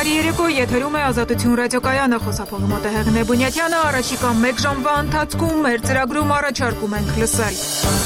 Բարի երեկո, եթերում է Ազատություն ռադիոկայանը, խոսափողի մոտ է Հեղինե Բունյատյանը, առաջիկա 1 ժամվա ընթացքում մեր ծրագրում առաջարկում ենք լսել։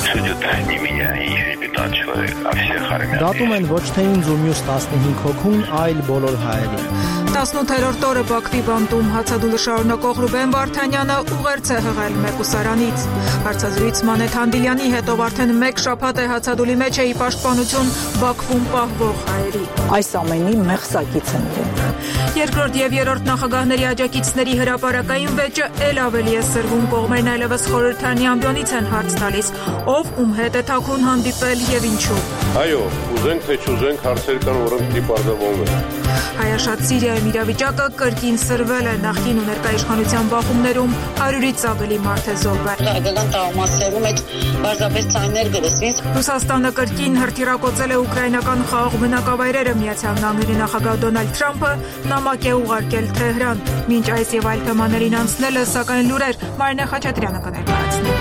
Դատում են ոչ թե ինձ ու մյուս 15 հոգուն, այլ բոլոր հայերին։ 18-րդ օրը Բաքվի բանտում հացադուլը շարունակող Ռուբեն Վարդանյանը ուղերձ է հղել մեկուսարանից։ Հարցազրույց Մանեթ Հանդիլյանի հետով արդեն 1 շաբաթ է հացադուլի մեջ է ի պաշտպանություն Բաքվում պահվող հայերի։ Այս ամենի մեղսակից են դնում։ Երկրորդ եւ երրորդ նախագահների աջակիցների հրապարակային վեճը ել ավելի է սրվում, կողմերն այլևս խորհրդարանի ամբիոնից են հարց տալիս, ով ում հետ է թաքուն հանդիպել եւ ինչու։ Այո, ուզենք թե չուզենք հարցեր կան, որոնք պետք է բարձրացվեն։ Հայաշատ Սիրիայում իրավիճակը կրկին սրվել է, նախկին ու ներկա իշխանության բախումներում 100-ից ավելի մարդ է զոհվել։ Հայկական տաղամասերում այդ բարձրապես ցայներ գրսվին։ Ռուսաստանը կրկին հրթիռակոծել է ուկրաինական խաղաղ բնակավայրերը, Միացյալ Նահանգների նախագահ Դոնալդ Թրամփը նամակ է ուղարկել Թեհրան։ Մինչ այս եւ այլ թեմաներին անցնելը, սակայն լուրեր Մարինե Խաչատրյանը կներկայացնի։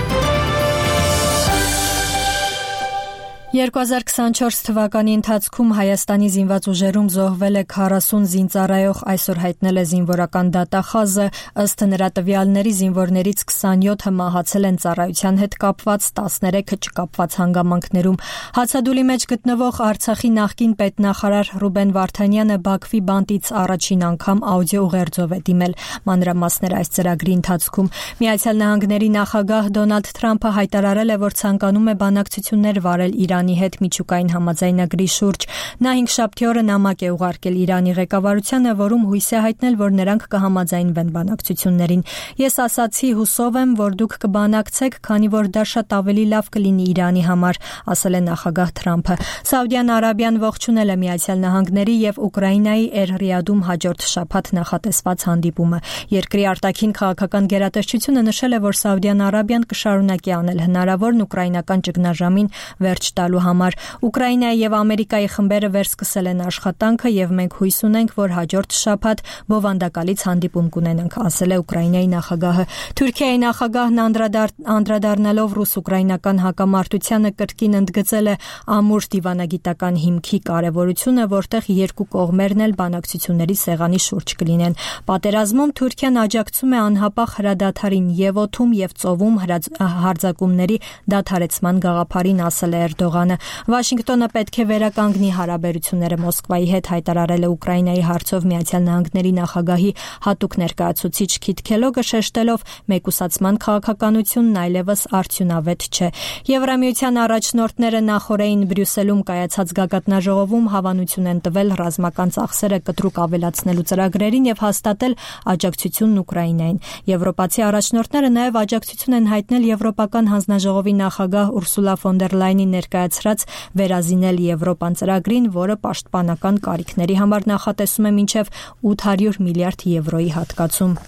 2024 թվականի ընթացքում Հայաստանի զինված ուժերում զոհվել է 40 զինծառայող, այսօր հայտնել է զինվորական դատախազը, ըստ նրա տվյալների զինվորներից 27-ը մահացել են ծառայության հետ կապված, 13-ը չկապված հանգամանքներում։ Հացադուլի մեջ գտնվող Արցախի նախկին պետնախարար Ռուբեն Վարդանյանը Բաքվի բանտից առաջին անգամ աուդիո ուղերձով է դիմել, մանրամասներ այս ծրագրի ընթացքում։ Միացյալ Նահանգների նախագահ Դոնալդ Թրամփը հայտարարել է, որ ցանկանում է բանակցություններ վարել Իրանի հետ միջուկային համաձայնագրի շուրջ։ Նա 5-շաբթի օրը նամակ է ուղարկել Իրանի ղեկավարությանը, որում հույս է հայտնել, որ նրանք կհամաձայնվեն բանակցություններին։ Ես ասացի, հուսով եմ, որ դուք կբանակցեք, քանի որ դա շատ ավելի լավ կլինի Իրանի համար, ասել է նախագահ Թրամփը։ Սաուդյան Արաբիան ողջունել է Միացյալ Նահանգների եւ Ուկրաինայի Էր-Ռիադում հաջորդ շաբաթ նախատեսված հանդիպումը։ Երկրի արտաքին քաղաքական գերատեսչությունը նշել է, որ Սաուդյան Արաբիան կշարունակի անել հնարավորն ուկրաինական ճգնաժամին վերջ տալու համար։ Ուկրաինայի եւ Ամերիկայի խմբերը վերսկսել են աշխատանքը եւ մենք հույս ունենք, որ հաջորդ շաբաթ բովանդակալից հանդիպում կունենանք, ասել է Ուկրաինայի նախագահը։ Թուրքիայի նախագահն անդրադառնալով ռուս-ուկրաինական հակամարտությանը կրկին ընդգծել է ամուր դիվանագիտական հիմքի կարեւորությունը, որտեղ երկու կողմերն էլ բանակցությունների սեղանի շուրջ կլինեն։ Պատերազմում Թուրքիան աջակցում է անհապաղ հրադադարին եւ օդում եւ ծովում հարձակումների դադարեցման գաղափարին, ասել է Էրդողանը։ Վաշինգտոնը պետք է վերականգնի հարաբերությունները Մոսկվայի հետ, հայտարարել է Ուկրաինայի հարցով Միացյալ Նահանգների նախագահի հատուկ ներկայացուցիչ Քիթ Քելոգը, շեշտելով մեկուսացման քաղաքականությունն այլևս արդյունավետ չէ։ Եվրամիության առաջնորդները նախորդին Բրյուսելում կայացած գագաթնաժողովում հավանություն են տվել ռազմական ծախսերը կտրուկ ավելացնելու ծրագրերին եւ հաստատել աջակցությունն Ուկրաինային։ Եվրոպացի առաջնորդները նաեւ աջակցություն են հայտնել Եվրոպական հանձնաժողովի նախագահ Ուրսուլա ֆոն դեր Լայնի ներկայացրած վերազինել Եվրոպան ծրագրին, որը պաշտպանական կարիքների համար նախատեսում է մինչև 800 միլիարդ եվրոյի հատկացում։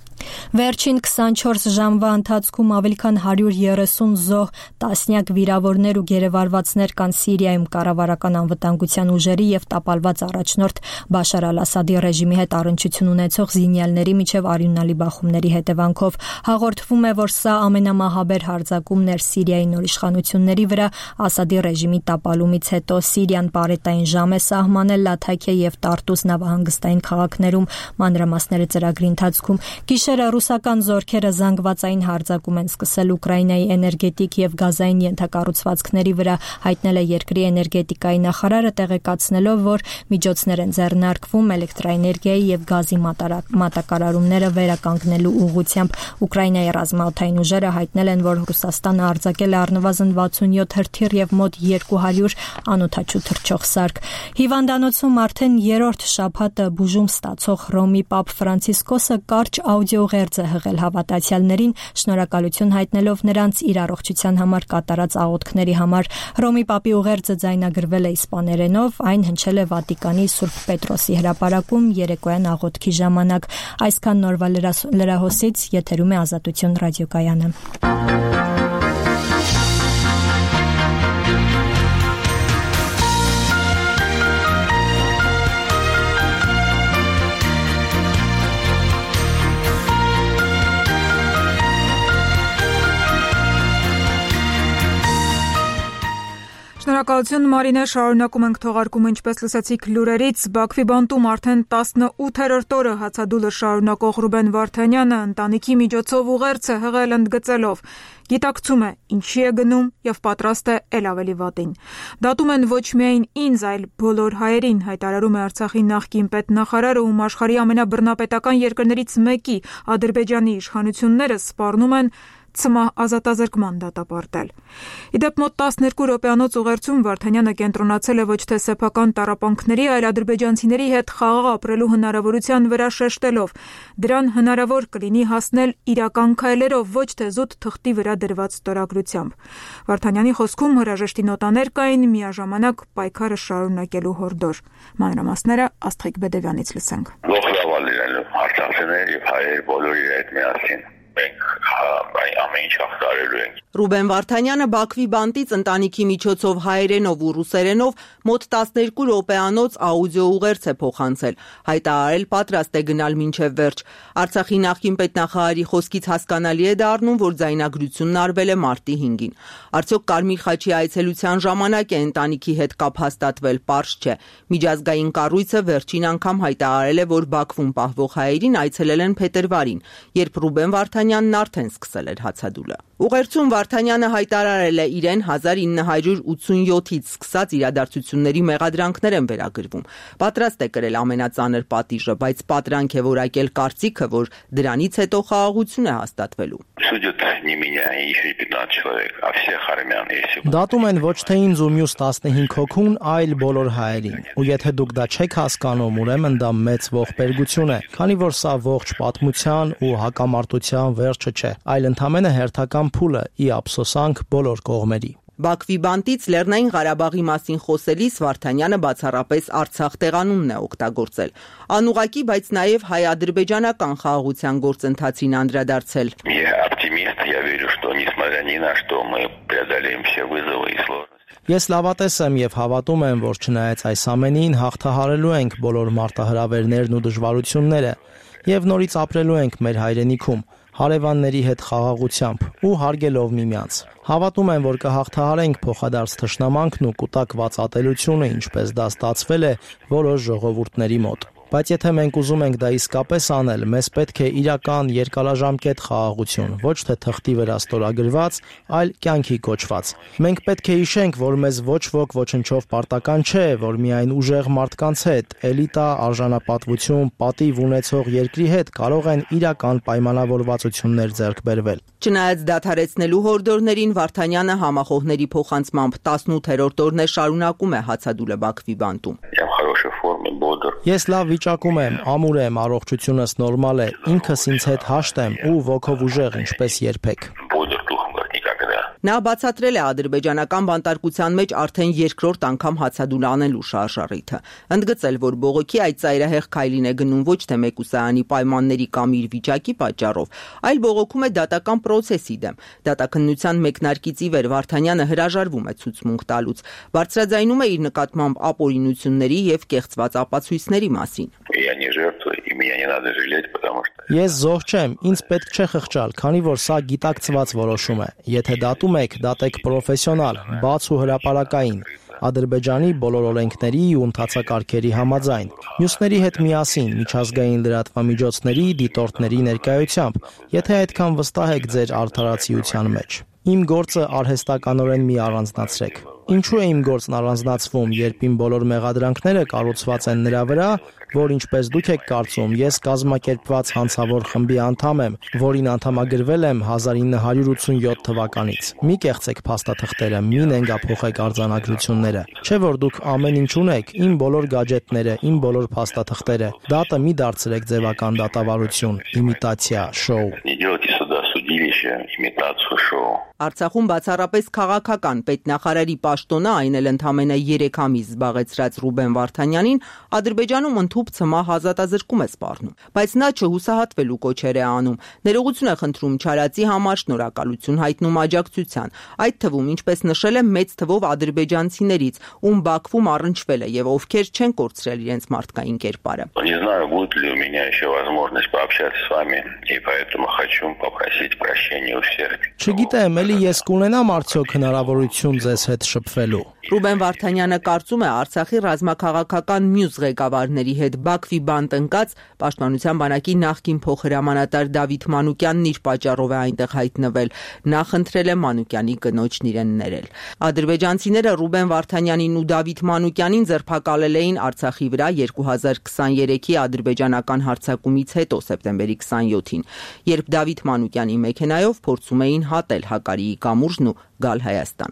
Վերջին 24 ժամվա ընթացքում ավելի քան 130 զոհ, տասնյակ վիրավորներ ու գերեվարվածներ կան Սիրիայում կառավարական անվտանգության ուժերի եւ տապալված առաջնորդ Բաշար Ալ-Ասադի ռեժիմի հետ առնչություն ունեցող զինյալների միջև արյունալի բախումների հետևանքով։ Հաղորդվում է, որ սա ամենամահաբեր հարձակումն էր Սիրիայի նոր իշխանությունների վրա Ասադի ռեժիմի տապալումից հետո։ Սիրիան պարետային ժամ է սահմանել Լաթաքիա եւ Տարտուս նավահանգստային քաղաքներում, մանրամասները ծրագրի ընթացքում։ Գիշերը ռուսական զորքերը զանգվածային հարձակում են սկսել Ուկրաինայի էներգետիկ եւ գազային ենթակառուցվածքների վրա, հայտնել է երկրի էներգետիկայի նախարարը, տեղեկացնելով, որ միջոցներ են ձեռնարկվում էլեկտրաէներգիայի եւ գազի մատակարարումները վերականգնելու ուղղությամբ։ Ուկրաինայի ռազմաօդային ուժերը հայտնել են, որ Ռուսաստանը արձակել է առնվազն 67 հրթիռ եւ մոտ 200 անօդաչու թռչող սարք։ Հիվանդանոցում արդեն երրորդ շաբաթը բուժում ստացող Ռոմի Պապ Ֆրանցիսկոսը կարճ աուդիո ուղերձ է հղել հավատացյալներին, շնորհակալություն հայտնելով նրանց իր առողջության համար կատարած աղոթքների համար։ Ռոմի Պապի ուղերձը ձայնագրվել է իսպաներենով, այն հնչել է Վատիկանի Սուրբ Պետրոսի հրապարակում երեկոյան աղոթքի ժամանակ։ Այսքան նորվա լրահոսից, եթերում է Ազատություն ռադիոկայանը։ Շնորհակալություն Մարինե, շարունակում ենք թողարկումը, ինչպես լսեցիք լուրերից, Բաքվի բանտում արդեն 18-րդ օրը հացադուլը շարունակող Ռուբեն Վարդանյանը ընտանիքի միջոցով ուղերձ է հղել ընդգծելով. գիտակցում է ինչի է գնում եւ պատրաստ է ել ավելի վատին։ Դատում են ոչ միայն ինձ, այլ բոլոր հայերին, հայտարարում է Արցախի նախկին պետնախարարը, ում աշխարհի ամենաբռնապետական երկրներից մեկի Ադրբեջանի իշխանությունները սպառնում են ցմահ ազատազրկման դատապարտել։ Իդեպ մոտ 12 րոպեանոց ուղերձում Վարդանյանը կենտրոնացել է ոչ թե սեփական տառապանքների, այլ ադրբեջանցիների հետ խաղաղ ապրելու հնարավորության վրա, շեշտելով. դրան հնարավոր կլինի հասնել իրական քայլերով, ոչ թե զուտ թղթի վրա դրված ստորագրությամբ։ Վարդանյանի խոսքում հրաժեշտի նոտաներ կային, միաժամանակ պայքարը շարունակելու հորդոր։ Մանրամասները Աստղիկ Բեդևյանից լսենք։ Ողջավալ լինելու արցախցիներ եւ հայեր բոլորի հետ միասին։ Մենք ամեն ինչ հաղթարելու ենք։ Ռուբեն Վարդանյանը Բաքվի բանտից ընտանիքի միջոցով հայերենով ու ռուսերենով մոտ 12 րոպեանոց աուդիո ուղերձ է փոխանցել, հայտարարել պատրաստ է գնալ մինչև վերջ։ Արցախի նախկին պետնախարարի խոսքից հասկանալի է դառնում, որ ձայնագրությունն արվել է մարտի 5-ին։ Արդյոք Կարմիր խաչի այցելության ժամանակ է ընտանիքի հետ կապ հաստատվել, պարզ չէ։ Միջազգային կառույցը վերջին անգամ հայտարարել է, որ Բաքվում պահվող հայերին այցելել են փետրվարին, երբ Ռուբեն Վարդանյանն արդեն սկսել էր հացադուլը։ Ուղերձում Վարդանյանը հայտարարել է իրեն 1987-ից սկսած իրադարձությունների մեղադրանքներ են վերագրվում։ Պատրաստ է կրել ամենածանր պատիժը, բայց պատրանք է որակել կարծիքը, որ դրանից հետո խաղաղություն է հաստատվելու։ Դատում են ոչ թե ինձ ու մյուս 15 հոգուն, այլ բոլոր հայերին։ Ու եթե դուք դա չեք հասկանում, ուրեմն դա մեծ ողբերգություն է, քանի որ սա ողջ պատմության ու հակամարտության վերջը չէ, այլ ընդամենը հերթական փուլը ի ափսոսանք բոլոր կողմերի։ Բաքվի բանտից Լեռնային Ղարաբաղի մասին խոսելիս Վարդանյանը բացառապես Արցախ տեղանունն է օգտագործել։ Անուղղակի, բայց նաև հայ-ադրբեջանական խաղաղության գործընթացին անդրադարձել։ Ես լավատես եմ եւ հավատում եմ, որ չնայած այս ամենին հաղթահարելու ենք բոլոր մարտահրավերներն ու դժվարությունները եւ նորից ապրելու ենք մեր հայրենիքում, հարևանների հետ խաղաղությամբ ու հարգելով միմյանց։ Հավատում եմ, որ կհաղթահարենք փոխադարձ թշնամանքն ու կուտակված ատելությունը, ինչպես դա ստացվել է որոշ ժողովուրդների մոտ։ Բայց եթե մենք ուզում ենք դա իսկապես անել, մեզ պետք է իրական երկարաժամկետ խաղաղություն, ոչ թե թղթի վրա ստորագրված, այլ կյանքի կոչված։ Մենք պետք է հիշենք, որ մեզ ոչ ոք ոչնչով պարտական չէ, որ միայն ուժեղ մարդկանց հետ, էլիտա, արժանապատվություն, պատիվ ունեցող երկրի հետ կարող են իրական պայմանավորվածություններ ձեռք բերվել։ Չնայած դադարեցնելու հորդորներին Վարդանյանը համախոհների փոխանցմամբ 18-րդ օրն է շարունակում է հացադուլը Բաքվի բանտում։ Ես լավ վիճակում եմ, ամուր եմ, առողջությունս նորմալ է, ինքս ինձ հետ հաշտ եմ ու ոգով ուժեղ, ինչպես երբեք։ Նա բացատրել է ադրբեջանական բանտարկության մեջ արդեն երկրորդ անգամ հացադուլ անելու շարժառիթը։ Ընդգծել, որ բողոքի այդ ծայրահեղ քայլին է գնում ոչ թե մեկուսայանի պայմանների կամ իր վիճակի պատճառով, այլ բողոքում է դատական պրոցեսի դեմ։ Դատաքննության մեկնարկից ի վեր Վարդանյանը հրաժարվում է ցուցմունք տալուց, բարձրաձայնում է իր նկատմամբ ապօրինությունների եւ կեղծված ապացույցների մասին։ Ես զոհ չեմ, ինձ պետք չէ խղճալ, քանի որ սա գիտակցված որոշում է։ Եթե դատում եք, դատեք պրոֆեսիոնալ, բաց ու հրապարակային, Ադրբեջանի բոլոր օրենքների ու ընթացակարգերի համաձայն, մյուսների հետ միասին, միջազգային լրատվամիջոցների, դիտորդների ներկայությամբ, եթե այդքան վստահ եք ձեր արդարացիության մեջ։ Իմ գործը արհեստականորեն մի առանձնացրեք։ Ինչու է իմ գործն առանձնացվում, երբ իմ բոլոր մեղադրանքները կառուցված են նրա վրա, որ ինչպես դուք եք կարծում, ես կազմակերպված հանցավոր խմբի անդամ եմ, որին անդամագրվել եմ 1987 թվականից։ Մի կեղծեք փաստաթղթերը, մի նենգափոխեք արձանագրությունները։ Չէ՞ որ դուք ամեն ինչ ունեք, իմ բոլոր գadgetները, իմ բոլոր փաստաթղթերը։ Դատը մի դարձրեք ձևական դատավարություն, իմիտացիա, շոու։ Արցախում բացառապես քաղաքական պետնախարարի պաշտոնը, այն էլ ընդամենը 3 ամիս զբաղեցրած Ռուբեն Վարդանյանին Ադրբեջանում ընդհուպ ցմահ ազատազրկում է սպառնում, բայց նա չհուսահատվելու կոչեր է անում։ Ներողություն է խնդրում չարածի համար, շնորհակալություն հայտնում աջակցության, այդ թվում, ինչպես նշել է, մեծ թվով ադրբեջանցիներից, ում Բաքվում առնչվել է եւ ովքեր չեն կորցրել իրենց մարդկային կերպարը։ Չգիտեմ, էլի ես կունենամ արդյոք հնարավորություն ձեզ հետ շփվելու։ Ռուբեն Վարդանյանը կարծում է Արցախի ռազմաքաղաքական մյուս ղեկավարների հետ Բաքվի բանտ ընկած Պաշտպանության բանակի նախկին փոխհրամանատար Դավիթ Մանուկյանն իր պատճառով է այնտեղ հայտնվել։ Նա խնդրել է Մանուկյանի կնոջն իրեն ներել։ Ադրբեջանցիները Ռուբեն Վարդանյանին ու Դավիթ Մանուկյանին ձերբակալել էին Արցախի վրա 2023-ի ադրբեջանական հարձակումից հետո սեպտեմբերի 27-ին, երբ Դավիթ Մանուկյանի մեքենայով փորձում էին հատել Հակարիի կամուրջն ու գալ Հայաստան։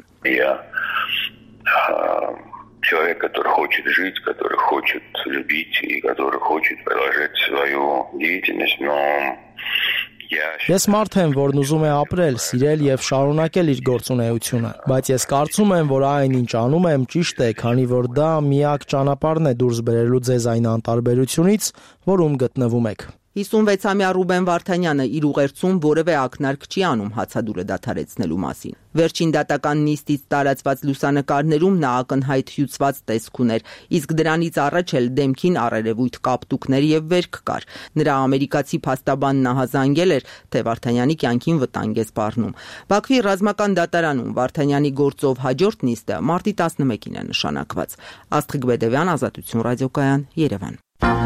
Человек, который хочет жить, который хочет любить и который хочет продолжать свою деятельность, но Ես մարդ եմ, որն ուզում է ապրել, սիրել եւ շարունակել իր գործունեությունը, բայց ես կարծում եմ, որ այն ինչ անում եմ ճիշտ է, քանի որ դա միակ ճանապարհն է դուրս բերելու ձեզ այն անտարբերությունից, որում գտնվում եք։ 56-ամյա Ռուբեն Վարդանյանը իր ուղերձում որևէ ակնարկ չի անում հացադուլը դադարեցնելու մասին։ Վերջին դատական նիստից տարածված լուսանկարներում նա ակնհայտ հյուծված տեսք ուներ, իսկ դրանից առաջ էլ դեմքին առերևույթ կապտուկներ եւ վերք կար։ Նրա ամերիկացի փաստաբանն ահազանգել էր, թե Վարդանյանի կյանքին վտանգ է սպառնում։ Բաքվի ռազմական դատարանում Վարդանյանի գործով հաջորդ նիստը մարտի 11-ին է նշանակված։ Աստղիկ Բեդևյան, Ազատություն ռադիոկայան, Երևան։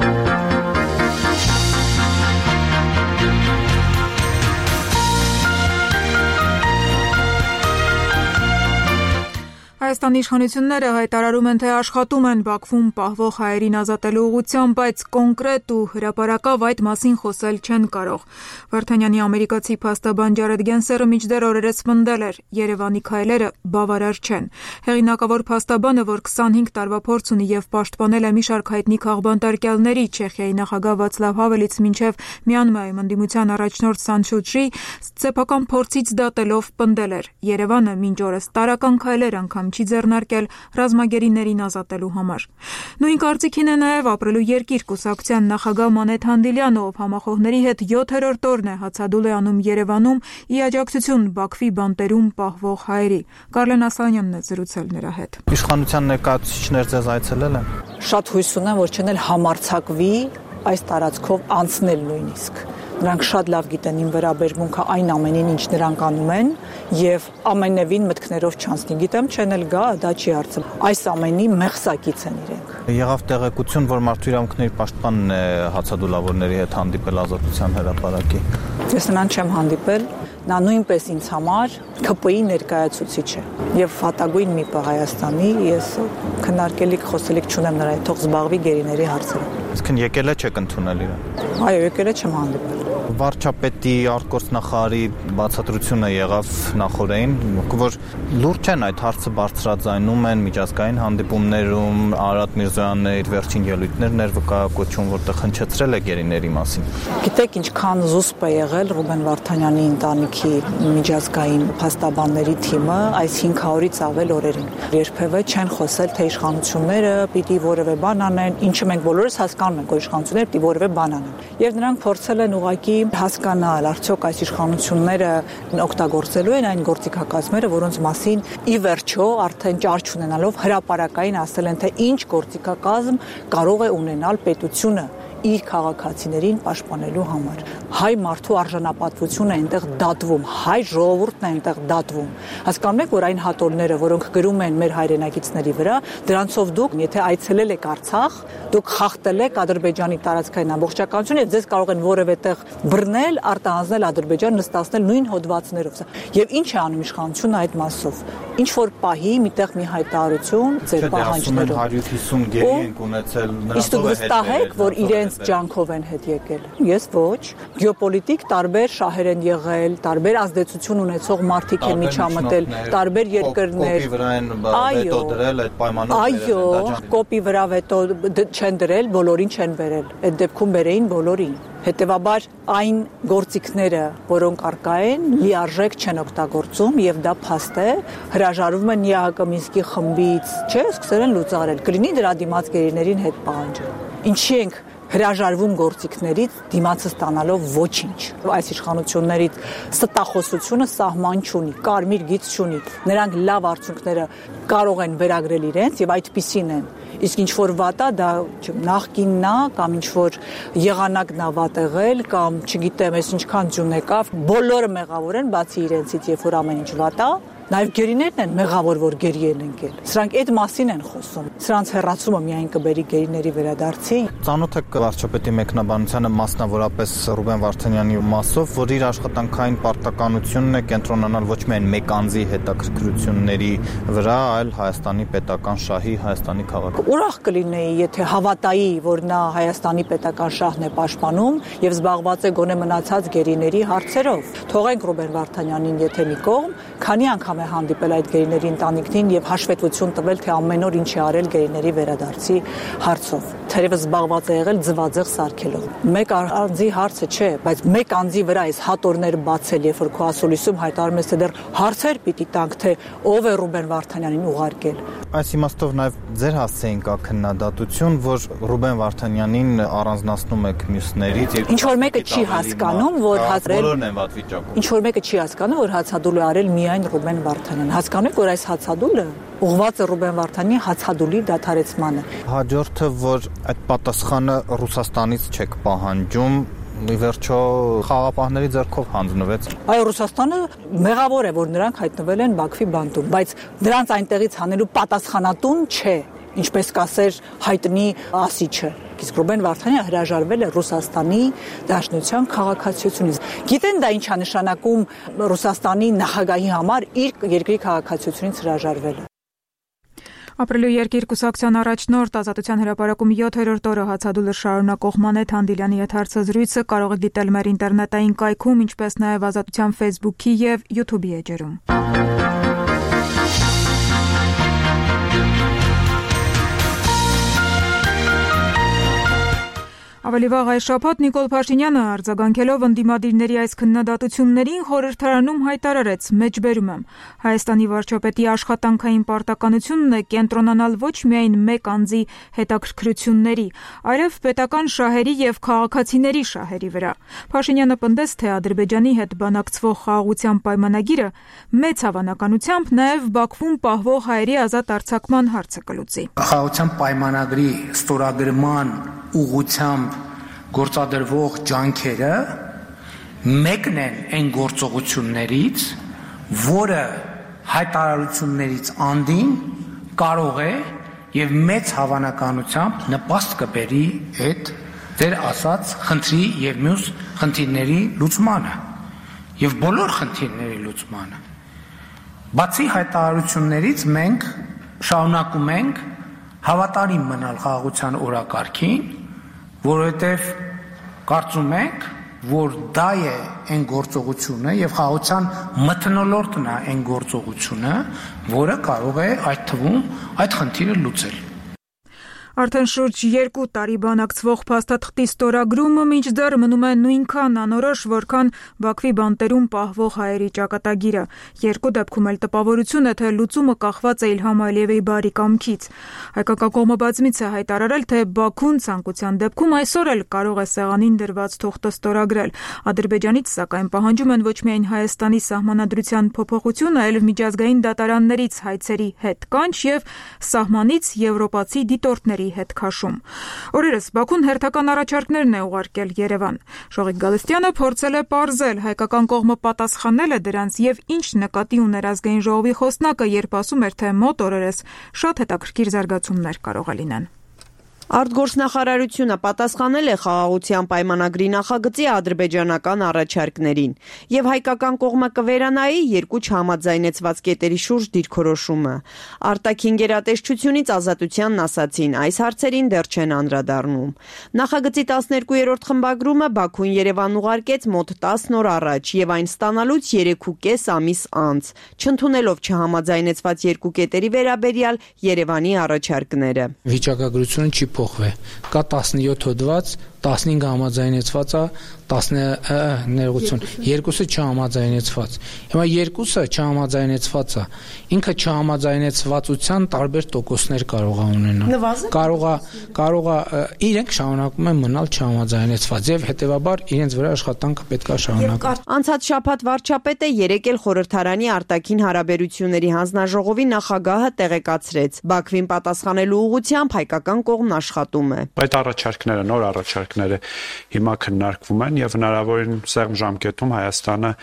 Հայաստանի իշխանությունները հայտարարում են, թե աշխատում են Բաքվում պահվող հայերին ազատելու ուղղությամբ, բայց կոնկրետ ու հրապարակավ այդ մասին խոսել չեն կարող։ Վարդանյանի ամերիկացի փաստաբան Ջարեդ Գենսերը մինչդեռ օրերս պնդել էր, Երևանի քայլերը բավարար չեն։ Հեղինակավոր փաստաբանը, որ 25 տարվա փորձ ունի եւ պաշտպանել է մի շարք հայտնի քաղբանտարկյալների, Չեխիայի նախագահ Վացլավ Հավելից մինչեւ Մյանմարի ընդդիմության առաջնորդ Սան Սու Չի, սեփական փորձից դատելով պնդել էր. Երևանը մինչ օրս տարական քայլեր անգամ չի ձեռնարկել ռազմագերիներին ազատելու համար։ Նույն կարծիքին է նաև ապրելու երկիր կուսակցության նախագահ Մանեթ Հանդիլյանը, ով համախոհների հետ 7-րդ օրն է հացադուլ է անում Երևանում ի աջակցություն Բաքվի բանտերում պահվող հայերի։ Կարլեն Ասլանյանն է զրուցել նրա հետ։ Իշխանության ներկայացուցիչներ ձեզ այցելել են։ Շատ հույս ունեմ, որ չեն համարձակվի այս տարածքով անցնել նույնիսկ։ Նրանք շատ լավ գիտեն իմ վերաբերմունքը այն ամենին, ինչ նրանք անում են, եւ ամենևին մտքներով չանցնի։ Գիտեմ, չեն էլ գա, դա չի հարցը։ Այս ամենի մեղսակից են իրենք։ Եղավ տեղեկություն, որ մարդու իրավունքների պաշտպանն է հացադուլավորների հետ հանդիպել Ազատության հրապարակի։ Ես նրան չեմ հանդիպել, նա նույնպես ինձ համար ԿՊ-ի ներկայացուցիչ է եւ վատագույն մի բա Հայաստանի, ես քննարկելիք խոսելիք չունեմ նրա հետ, թող զբաղվի գերիների հարցերով։ Իսկն եկել չեք ընդունել իրեն։ Այո, եկել չեմ հանդիպել։ Վարչապետի արտգործնախարարի բացատրությունը եղավ նախորդին, որ լուրջ են այդ հարցը բարձրաձայնում են միջազգային հանդիպումներում, Արադ Միրզոյանն իր վերջին ելույթներն էր վկայակոչում, որտեղ հնչեցրել է գերիների մասին։ Գիտեք ինչքան զուսպ է եղել Ռուբեն Վարդանյանի ընտանիքի միջազգային փաստաբանների թիմը այս 500-ից ավել օրերին։ Երբևէ չեն խոսել, թե իշխանությունները պիտի որևէ բան անեն, ինչը մենք բոլորս հասկանում ենք, որ իշխանությունները պիտի որևէ բան անեն։ Եվ նրանք փորձել են ուղղակի հասկանալ, արդյոք այս իշխանությունները օգտագործելու են այն գործիքակազմերը, որոնց մասին ի վերջո արդեն ճար չունենալով հրապարակային ասել են, թե ինչ գործիքակազմ կարող է ունենալ պետությունը իր քաղաքացիներին պաշտպանելու համար։ Հայ մարդու արժանապատվությունը այնտեղ դատվում, հայ ժողովուրդն է այնտեղ դատվում։ Հասկանում եք, որ այն հատորները, որոնք գրում են մեր հայրենակիցների վրա, դրանցով դուք, եթե այցելել եք Արցախ, դուք խախտել եք Ադրբեջանի տարածքային ամբողջականությունը, ձեզ կարող են որևէ տեղ բռնել, արտահանձնել Ադրբեջան, նստացնել նույն հոդվածներով։ Եվ ինչ է անում իշխանությունը այդ մասով։ Ինչ որ պահի միտեղ մի հայտարարություն ձեր պահանջներով։ 150 գերի ենք ունեցել նրանցով հետ, որ իրենց ջանքով են հետ եկել։ Ես ոչ։ Գեոպոլիտիկ տարբեր շահեր են եղել, տարբեր ազդեցություն ունեցող մարդիկ են միջամտել, տարբեր երկրներ։ Կոպի վրա են վետո դրել այդ պայմանները։ Այո, կոպի վրա վետո չեն դրել, բոլորին չեն վերել։ Այդ դեպքում բերեին բոլորին։ Հետևաբար այն գործիքները, որոնք արկա են, լիարժեք չեն օգտագործում եւ դա փաստ է, հրաժարվում են ԵԱՀԿ Մինսկի խմբից, չէ, սկսել են լուծարել։ Կլինի դրա դիմաց գերիներին հետ պահանջել։ Ինչի ենք հրաժարվում գործիքներից դիմացը ստանալով ոչինչ։ Այս իշխանություններից ստախոսությունը սահման չունի, կարմիր գիծ չունի։ Նրանք լավ արդյունքները կարող են վերագրել իրենց եւ այդպիսին են։ Իսկ ինչ որ վատա դա նախկինն է կամ ինչ որ եղանակն է վատ եղել կամ չգիտեմ, ես ինչքան ջուն եկավ, բոլորը մեղավոր են, բացի իրենցից, երբ որ ամեն ինչ վատ է, Նաև գերիներն են մեղավոր, որ գերի են ընկել։ Սրանք այդ մասին են խոսում։ Սրանց հեռացումը միայն կբերի գերիների վերադարձի։ Ծանոթ եք վարչապետի մեկնաբանությանը մասնավորապես Ռուբեն Վարդանյանի մասով, որ իր աշխատանքային պարտականությունն է կենտրոնանալ ոչ միայն մեկ անձի հետաքրքրությունների վրա, այլ Հայաստանի պետական շահի, Հայաստանի քաղաքի։ Ուրախ կլինեի, եթե հավատայի, որ նա Հայաստանի պետական շահն է պաշտպանում եւ զբաղված է գոնե մնացած գերիների հարցերով։ Թողենք Ռուբեն Վարդանյանին եթե մի կողմ, քանի անգամ է հանդիպել այդ գերիների ընտանիքին եւ հաշվետվություն տվել, թե ամեն օր ինչ է արել գերիների վերադարձի հարցով։ Թերևս զբաղված է եղել ձվածեղ սարքելով։ Մեկ անձի հարցը չէ, բայց մեկ անձի վրա այս հատորներ բացել, երբ որ քո ասուլիսում հայտարարում ես, թե դեռ հարցեր պիտի տանք, թե ով է Ռուբեն Վարդանյանին ուղարկել։ Այս իմաստով նաև ձեր հասցեին կա քննադատություն, որ Ռուբեն Վարդանյանին առանձնացնում եք մյուսներից։ Ինչ որ մեկը չի հասկանում, որ բոլորն են վատ վիճակում։ Ինչ որ մեկը չի հասկանում, որ հացադուլ է արել միայն Ռուբեն Վարդանյանն։ Հասկանում եք, որ այս հացադուլը ուղղված է Ռուբեն Վարդանյանի հացադուլի դադարեցմանը։ Հաջորդը, որ այդ պատասխանը Ռուսաստանից չեք պահանջում, ի վերջո խաղապահների ձեռքով հանձնվեց։ Այո, Ռուսաստանը մեղավոր է, որ նրանք հայտնվել են Բաքվի բանտում, բայց նրանց այնտեղից հանելու պատասխանատուն չէ, ինչպես կասեր հայտնի ասիչը։ Իսկ Ռուբեն Վարդանյանը հրաժարվել է Ռուսաստանի Դաշնության քաղաքացիությունից։ Գիտեն դա ինչ է նշանակում Ռուսաստանի նախագահի համար իր երկրի քաղաքացիությունից հրաժարվելը։ Ապրիլի երկիր կուսակցության առաջնորդ Ազատության հրապարակում 7-րդ օրը հացադուլը շարունակող Մանեթ Հանդիլյանի հետ հարցազրույցը կարող եք դիտել մեր ինտերնետային կայքում, ինչպես նաև Ազատության Facebook-ի եւ YouTube-ի էջերում։ Ավելի վաղ այս շաբաթ Նիկոլ Փաշինյանը արձագանքելով ընդդիմադիրների այս քննադատություններին խորհրդարանում հայտարարեց. մեջբերում եմ, Հայաստանի վարչապետի աշխատանքային պարտականությունն է կենտրոնանալ ոչ միայն մեկ անձի հետաքրքրությունների, այլև պետական շահերի եւ քաղաքացիների շահերի վրա։ Փաշինյանը պնդեց, թե Ադրբեջանի հետ բանակցվող խաղաղության պայմանագիրը մեծ հավանականությամբ նաեւ Բաքվում պահվող հայերի ազատ արձակման հարցը կլուծի։ Խաղաղության պայմանագրի ստորագրման ուղղությամբ գործադրվող ջանքերը մեկն են այն գործողություններից, որը հայտարարություններից անդին կարող է եւ մեծ հավանականությամբ նպաստ կբերի այդ դեր ասած խնդրի եւ մյուս խնդիրների լուծմանը եւ բոլոր խնդիրների լուծմանը։ Բացի հայտարարություններից մենք շարունակում ենք հավատարիմ մնալ խաղաղության օրակարգին, որովհետև կարծում ենք, որ դա է այն գործողությունը եւ խաղաղության մթնոլորտն է այն գործողությունը, որը կարող է այդ թվում այդ խնդիրը լուծել։ Արդեն շուրջ 2 տարի բանակցվող փաստաթղթի ստորագրումը մինչդեռ մնում է նույնքան անորոշ, որքան Բաքվի բանտերում պահվող հայերի ճակատագիրը։ Երկու դեպքում էլ տպավորություն է, թե լուծումը կախված է Իլհամ Ալիևի բարի կամքից։ Հայկական կողմը բազմից է հայտարարել, թե Բաքուն ցանկության դեպքում այսօր էլ կարող է սեղանին դրված թուղթը ստորագրել։ Ադրբեջանից սակայն պահանջում են ոչ միայն Հայաստանի սահմանադրության փոփոխությունը, այլև միջազգային դատարաններից հայցերի հետ կանչ եւ սահմանից եվրոպացի դիտորդների հետ քաշում։ Օրերս Բաքուն հերթական առաջարկներն է ուղարկել Երևան։ Շողիկ Գալստյանը փորձել է պարզել հայկական կողմը պատասխանել է դրանց եւ ինչ նկատի ուներ ազգային ժողովի խոսնակը, երբ ասում էր, թե մոտ օրերս շատ հետաքրքիր զարգացումներ կարող է լինեն։ Արտգործնախարարությունը պատասխանել է խաղաղության պայմանագրի նախագծի ադրբեջանական առաջարկներին եւ հայկական կողմը կվերանայի երկու չհամաձայնեցված կետերի շուրջ դիրքորոշումը։ Արտաքին գերատեսչությունից Ազատությանն ասացին, այս հարցերին դեռ չեն անդրադառնում։ Նախագծի 12-րդ խմբագրումը Բաքուն Երևան ուղարկեց մոտ 10 օր առաջ եւ այն ստանալուց 3.5 ամիս անց, չընդունելով չհամաձայնեցված երկու կետերի վերաբերյալ Երևանի առաջարկները։ Վիճակագրությունը չի փոխվել։ Կա 17 հոդված, 15 համաձայնեցված է, 10 ներողություն, երկուսը չհամաձայնեցված։ Հիմա երկուսը չհամաձայնեցված է։ Ինքը չհամաձայնեցվածության տարբեր տոկոսներ կարող է ունենալ։ Կարող է իրենք շարունակում են մնալ չհամաձայնեցված եւ հետեւաբար իրենց վրա աշխատանքը պետք է շարունակել։ Անցած շաբաթ վարչապետը երեկ էլ խորհրդարանի արտաքին հարաբերությունների հանձնաժողովի նախագահը տեղեկացրեց. Բաքվին պատասխանելու ուղղությամբ հայկական կողմն աշխատում է։ Այդ առաջարկները, նոր առաջարկները հիմա քննարկվում են եւ հնարավորին սեղմ ժամկետում Հայաստանը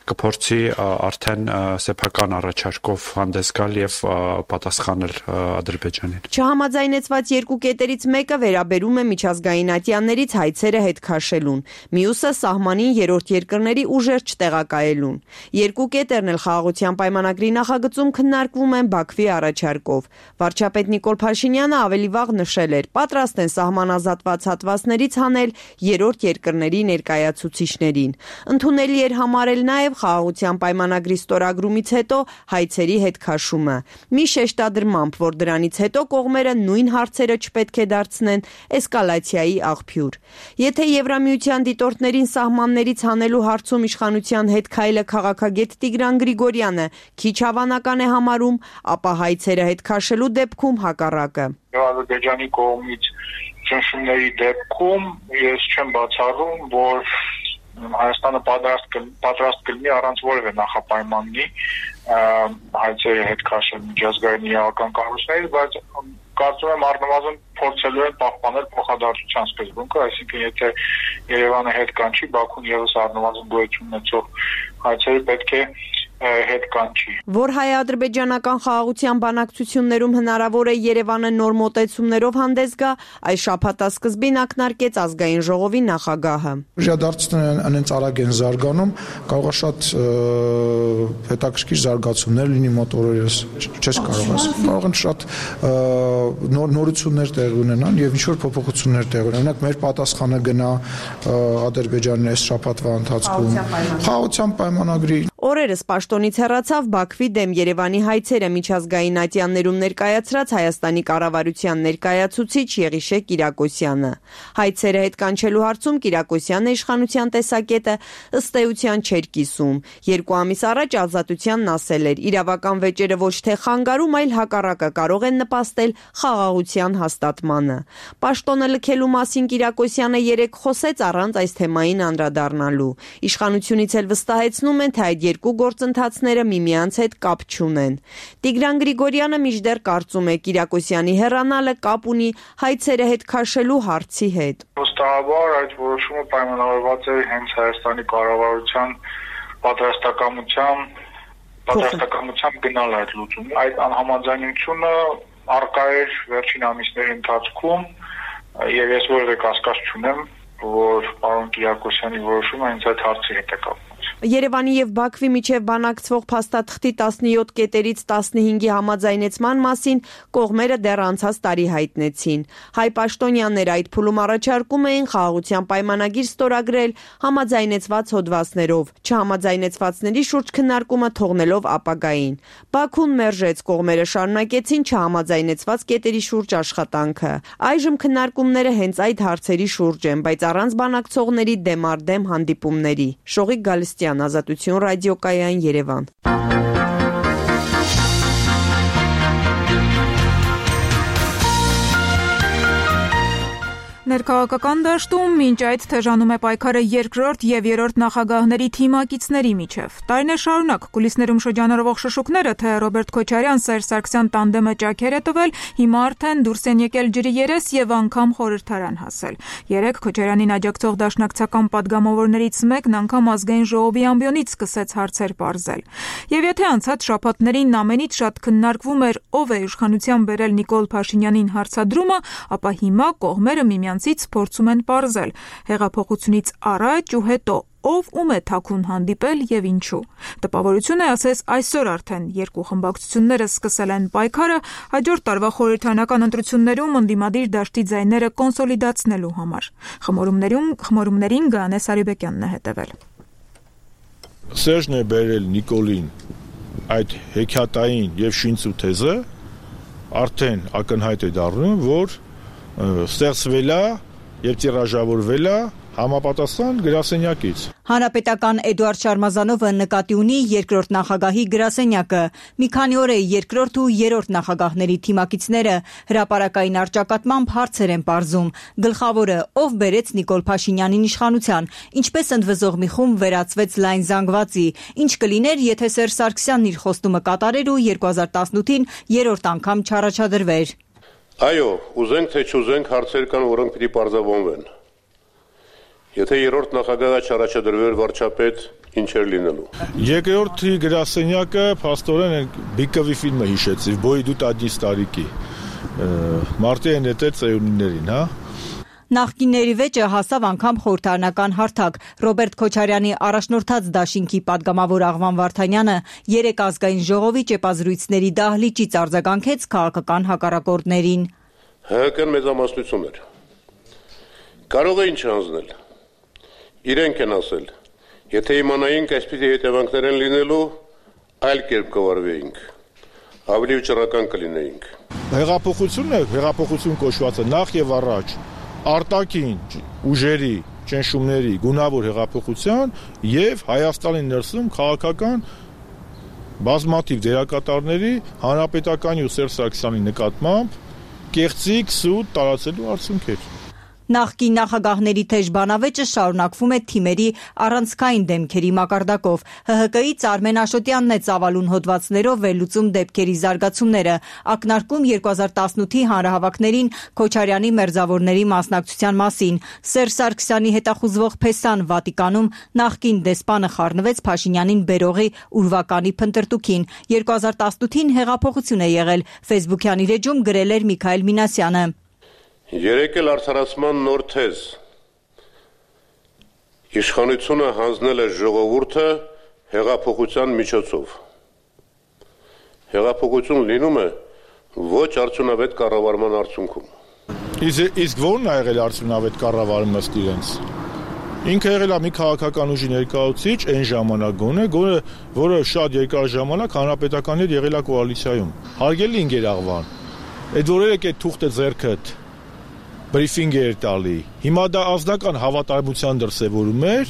կփորձի արդեն սեփական առաջարկով հանդես գալ եւ պատասխանել Ադրբեջանին։ Չհամաձայնեցված երկու կետերից մեկը վերաբերում է միջազգային ատյաններից հայցերը հետ քաշելուն, մյուսը սահմանին երրորդ երկրների ուժեր չտեղակայելուն։ Երկու կետերն էլ խաղաղության պայմանագրի նախագծում քննարկվում են Բաքվի առաջարկով։ Վարչապետ Նիկոլ Փաշինյանը ավելի վաղ նշել էր, պատրաստ են սահմանազատված հատվածներից հանել երրորդ երկրների ներկայացուցիչներին։ Ընդունելի էր համարել նաև խաղաղության պայմանագրի ստորագրումից հետո հայցերի հետ քաշումը։ Մի շեշտադրմամբ, որ դրանից հետո կողմերը նույն հարցերը չպետք է դարձնեն էսկալացիայի աղբյուր։ Եթե Եվրամիության դիտորդներին սահմաններից հանելու հարցում իշխանության հետ քայլը քաղաքագետ Տիգրան Գրիգորյանը քիչ հավանական է համարում, ապա հայցերը հետ քաշելու դեպքում հակառակը։ Ադրբեջանի կողմից ճնշումների դեպքում ես չեմ բացառում, որ Հայաստանը պատրաստ կլինի առանց որևէ նախապայմանի հայցերը հետ քաշել միջազգային իրավական կառույցներից, բայց կարծում եմ առնվազն փորձելու են պահպանել փոխադարձության սկզբունքը, այսինքն եթե Երևանը հետ կանչի, Բաքուն եւս առնվազն գոյություն ունեցող հայցերը պետք է հետ կանչի։ Որ հայ-ադրբեջանական խաղաղության բանակցություններում հնարավոր է Երևանը նոր մոտեցումներով հանդես գա, այս շաբաթասկզբին ակնարկեց ազգային ժողովի նախագահը։ Ուժադարձությունները անենց արագ են զարգանում, կարող է շատ հետաքրքիր զարգացումներ լինի մոտ օրերս, չես կարող ասել։ Կարող են շատ նորություններ տեղի ունենան եւ ինչ որ փոփոխություններ տեղի ունենան։ Օրինակ մեր պատասխանը գնա Ադրբեջանի այս շաբաթվա ընթացքում խաղաղության պայմանագրի Օրերս պաշտոնից հեռացավ Բաքվի դեմ Երևանի հայցերը միջազգային ատյաններում ներկայացրած Հայաստանի կառավարության ներկայացուցիչ Եղիշե Կիրակոսյանը։ Հայցերը հետ կանչելու հարցում Կիրակոսյանը իշխանության տեսակետը ըստ էության չէր կիսում։ 2 ամիս առաջ Ազատությանն ասել էր, իրավական վեճերը ոչ թե խանգարում, այլ հակառակը կարող են նպաստել խաղաղության հաստատմանը։ Պաշտոնը լքելու մասին Կիրակոսյանը երեկ խոսեց առանց այս թեմային անդրադառնալու։ Իշխանությունից էլ վստահեցնում են, թե այդ երկու գործընթացները միմյանց հետ կապ չունեն։ Տիգրան Գրիգորյանը մինչդեռ կարծում է Կիրակոսյանի հեռանալը կապ ունի հայցերը հետ քաշելու հարցի հետ։ Վստահաբար այդ որոշումը պայմանավորված է հենց Հայաստանի կառավարության պատրաստակամությամբ գնալ այդ լուծումին։ Այդ անհամաձայնությունը առկա էր վերջին ամիսների ընթացքում եւ ես որևէ կասկած չունեմ, որ պարոն Կիրակոսյանի որոշումը հենց այդ հարցի հետ է կապված։ Երևանի եւ Բաքվի միջև բանակցվող փաստաթղթի 17 կետերից 15-ի համաձայնեցման մասին կողմերը դեռ անցած տարի հայտնեցին։ Հայ պաշտոնյաները այդ փուլում առաջարկում էին խաղաղության պայմանագիր ստորագրել համաձայնեցված հոդվածներով, չհամաձայնեցվածների շուրջ քննարկումը թողնելով ապագային։ Բաքուն մերժեց, կողմերը շարունակեցին չհամաձայնեցված կետերի շուրջ աշխատանքը։ Այժմ քննարկումները հենց այդ հարցերի շուրջ են, բայց առանց բանակցողների դեմ առ դեմ հանդիպումների։ Շողիկ Գալստյան, Ազատություն ռադիոկայան, Երևան։ Ներքաղաքական դաշտում մինչ այդ թեժանում է պայքարը երկրորդ եւ երրորդ նախագահների թիմակիցների միջև։ Տարիներ շարունակ կուլիսներում շրջանառվող շշուկները, թե Ռոբերտ Քոչարյան-Սերժ Սարգսյան տանդեմը ճաքեր է տվել, հիմա արդեն դուրս են եկել ջրի երես եւ անգամ խորհրդարան հասել։ Երեկ Քոչարյանին աջակցող դաշնակցական падգամավորներից մեկն անգամ ազգային ժողովի ամբիոնից սկսեց հարցեր պարզել։ Եվ եթե անցած շաբաթներին ամենից շատ քննարկվում էր ով է իշխանության բերել Նիկոլ Փաշինյանին հարցադրումը, ապա հիմա կողմերը միմյանցից փորձում են պարզել հեղափոխությունից առաջ ու հետո ով ում է թաքուն հանդիպել եւ ինչու։ Տպավորություն է ասես այսօր արդեն երկու խմբակցությունները սկսել են պայքարը հաջորդ տարվա խորհրդարանական ընտրություններում ընդդիմադիր դաշտի ձայները կոնսոլիդացնելու համար։ Խմորումներին Գանե Սարիբեկյանն է հետևել։ Սերժն է բերել Նիկոլին այդ հեքիաթային եւ շինծու թեզը արդեն ակնհայտ է դառնում, որ ստեղծվել է եւ տիրաժավորվել է համապատասխան գրասենյակից։ Հանրապետական Էդուարդ Շարմազանովը նկատի ունի երկրորդ նախագահի գրասենյակը։ Մի քանի օր է երկրորդ ու երրորդ նախագահների թիմակիցները հրապարակային առճակատմամբ հարցեր են պարզում։ Գլխավորը ով բերեց Նիկոլ Փաշինյանին իշխանության, ինչպես ընդվզող մի խումբ վերածվեց լայն զանգվածի, ինչ կլիներ, եթե Սերժ Սարգսյանն իր խոստումը կատարեր ու 2018-ին երրորդ անգամ Եթե երրորդ նախագահը չառաջադրվեր վարչապետ, ինչ էր լինելու։ Երկրորդի գրասենյակը փաստորեն Բիկովի ֆիլմը հիշեցի, «Բոյի դու տադնի ստարիկի»։ Մարտի են հետել ծերունիներին, հա։ Նախկինների վեճը հասավ անգամ խորհրդարանական հարթակ։ Ռոբերտ Քոչարյանի առաջնորդած դաշինքի падգամավոր Աղվան Վարդանյանը 3 ազգային ժողովի ճեպազրույցների դահլիճից արձագանքեց քաղաքական հակառակորդներին։ ՀՀԿ-ն մեծամասնություն էր։ Կարող էին չհանձնել։ Իրենք են ասել, եթե իմանայինք այսպիսի հետևանքներ են լինելու, այլ կերպ կվարվեինք, ավելի վճռական կլինեինք։ Հեղափոխություն կոչվածը նախ եւ առաջ արտաքին ուժերի ճնշումների գունավոր հեղափոխության եւ Հայաստանի ներսում քաղաքական բազմաթիվ դերակատարների հանրապետականի ու Սերժ Սարգսյանի նկատմամբ կեղծիք սուտ տարածելու արդյունքեր։ Նախկին նախագահների թեժ բանավեճը շարունակվում է թիմերի առանցքային դեմքերի մակարդակով։ ՀՀԿ-ից Արմեն Աշոտյանն է ծավալուն հոդվածներով վերլուծում դեպքերի զարգացումները, ակնարկում 2018-ի հանրահավաքներին Քոչարյանի մերձավորների մասնակցության մասին։ Սերժ Սարգսյանի հետախուզվող Փեսան Վատիկանում նախկին դեսպանը խառնվեց Փաշինյանին բերողի ուրվականի փնտրտուքին։ 2018-ին հեղափոխություն է եղել, Facebook-յան իր էջում գրել էր Միքայել Մինասյանը։ Երեկ էլ արդարացման նոր թեզ։ Իշխանությունը հանձնել է ժողովուրդը հեղափոխության միջոցով։ Հեղափոխություն լինում է ոչ արդյունավետ կառավարման արդյունքում։ Իսկ ո՞րն է եղել արդյունավետ կառավարումը ըստ իրենց։ Ինքը եղել է մի քաղաքական ուժի ներկայացուցիչ այն ժամանակ գոնե, որը շատ երկար ժամանակ հանրապետականի հետ եղել է կոալիցիայում։ Հարգելի ինգեր Աղվան, այդ օրերը կետ թուղթը ձեռքդ բրիֆինգ էր տալի։ Հիմա դա ազնական հավատարմության դրսևորում էր,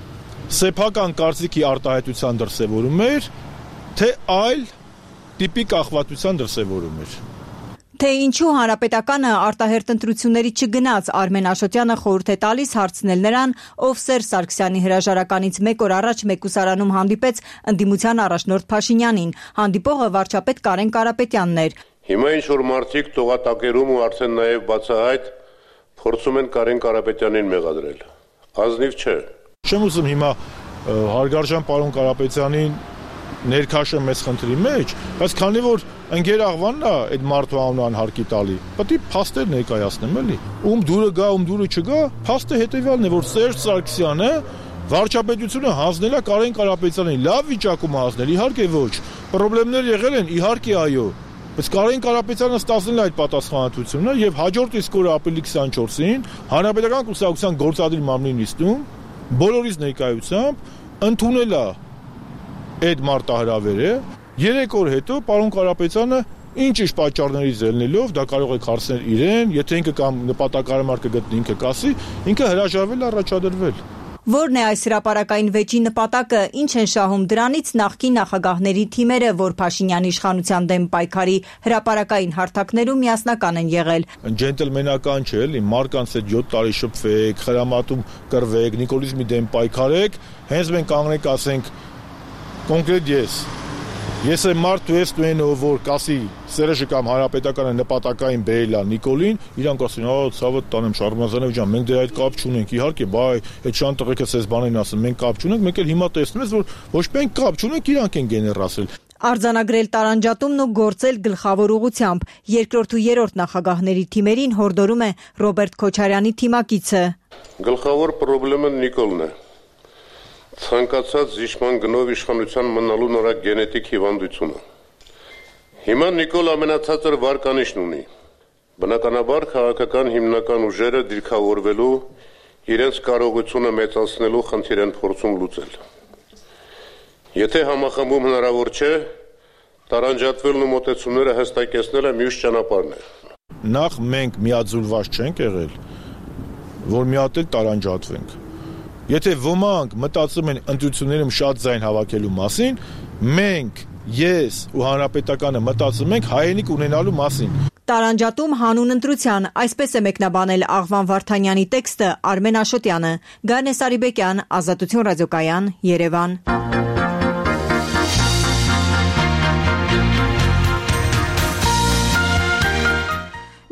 սեփական կարծիքի արտահայտության դրսևորում էր, թե այլ տիպի կախվածության դրսևորում էր։ Թե ինչու հանրապետականը արտահերտ ընտրությունների չգնաց, Արմեն Աշոտյանը խորհուրդ է տալիս հարցնել նրան, ով Սերժ Սարգսյանի հրաժարականից 1 օր առաջ մեկուսարանում հանդիպեց ընդդիմության առաջնորդ Փաշինյանին։ Հանդիպողը վարչապետ Կարեն Կարապետյանն էր։ Հիմա ինչ որ մարդիկ տողատակերում ու արդեն նաև բացահայտ փորձում են Կարեն Կարապետյանին մեղադրել։ Ազնիվ չէ։ Չեմ ուզում հիմա հարգարժան պարոն Կարապետյանին ներքաշեմ մեծ խնդրի մեջ, բայց քանի որ ընկեր Աղվանն է այդ մարդու անունը անհարկի տալի, պետք է փաստեր ներկայացնեմ էլի։ Ում դուրը գա, ում դուրը չգա, փաստը հետեւյալն է, որ Սերժ Սարգսյանը վարչապետությունը հանձնել է Կարեն Կարապետյանին, լավ վիճակում հանձնել, իհարկե ոչ։ Պրոբլեմներ եղել են, իհարկե այո։ Բայց Կարեն Կարապետյանը ստացել է այդ պատասխանատվությունը եւ հաջորդ իսկ օրը ապրիլի 24-ին Հանրապետական կուսակցության գործադիր մամլի նիստում բոլորիս ներկայությամբ ընդունել է այդ մարտահրավերը։ 3 օր հետո պարոն Կարապետյանը ինչ պատճառներից ելնելով, դա կարող է հարցնել իրեն, եթե ինքը կամ նպատակարար կգտնի ինքը կասի, ինքը հրաժարվել առաջադրվել։ Որն է այս հրապարակային վեճի նպատակը, ինչ են շահում դրանից նախկին նախագահների թիմերը, որ Փաշինյանի իշխանության դեմ պայքարի հրապարակային հարթակներում միասնական են եղել։ Ջենտլմենական չէ, էլի, մարկանց հետ 7 տարի շփվեք, խրամատում կռվեք, նիկոլիզմի դեմ պայքարեք, հենց մենք կանգնենք ասենք կոնկրետ ես եմ մարդ ու ես դու են ով որ կասի Սերժը կամ հանրապետականը նպատակային բերել է Նիկոլին, իրանք ասեն, ցավը տանեմ Շարմազանով ջան, մենք դեռ այդ կապ չունենք, իհարկե, բայ այդ շան տղեկը ցես բանին ասում, մենք կապ չունենք, մենք էլ հիմա տեսնում ես, որ ոչ մենք կապ չունենք, իրանք են գեներացրել։ Արձանագրել տարանջատումն ու գործել գլխավոր ուղղությամբ։ Երկրորդ ու երրորդ նախագահների թիմերին հորդորում է Ռոբերտ Քոչարյանի թիմակիցը։ Գլխավոր խնդիրը Նիկոլն է։ Ցանկացած զիջման գնով իշխանության մնալու նրա գենետիկ հիվանդությունը։ Հիմա Նիկոլ ամենացածր վարկանիշն ունի։ Բնականաբար քաղաքական հիմնական ուժերը դիրքավորվելու իրենց կարողությունը մեծացնելու խնդիր են փորձում լուծել։ Եթե համախմբում հնարավոր չէ, տարանջատվելն ու մոտեցումները հստակեցնելը մյուս ճանապարհն է։ Նախ մենք միաձուլված չենք եղել, որ մի հատ էլ տարանջատվենք։ Եթե ոմանք մտածում են ընտրություններում շատ ձայն հավաքելու մասին, մենք, ես ու հանրապետականը մտածում ենք հայրենիք ունենալու մասին։ Տարանջատում հանուն ընտրության, այսպես է մեկնաբանել Աղվան Վարդանյանի տեքստը Արմեն Աշոտյանը։ Գարնե Սարիբեկյան, Ազատություն ռադիոկայան, Երևան։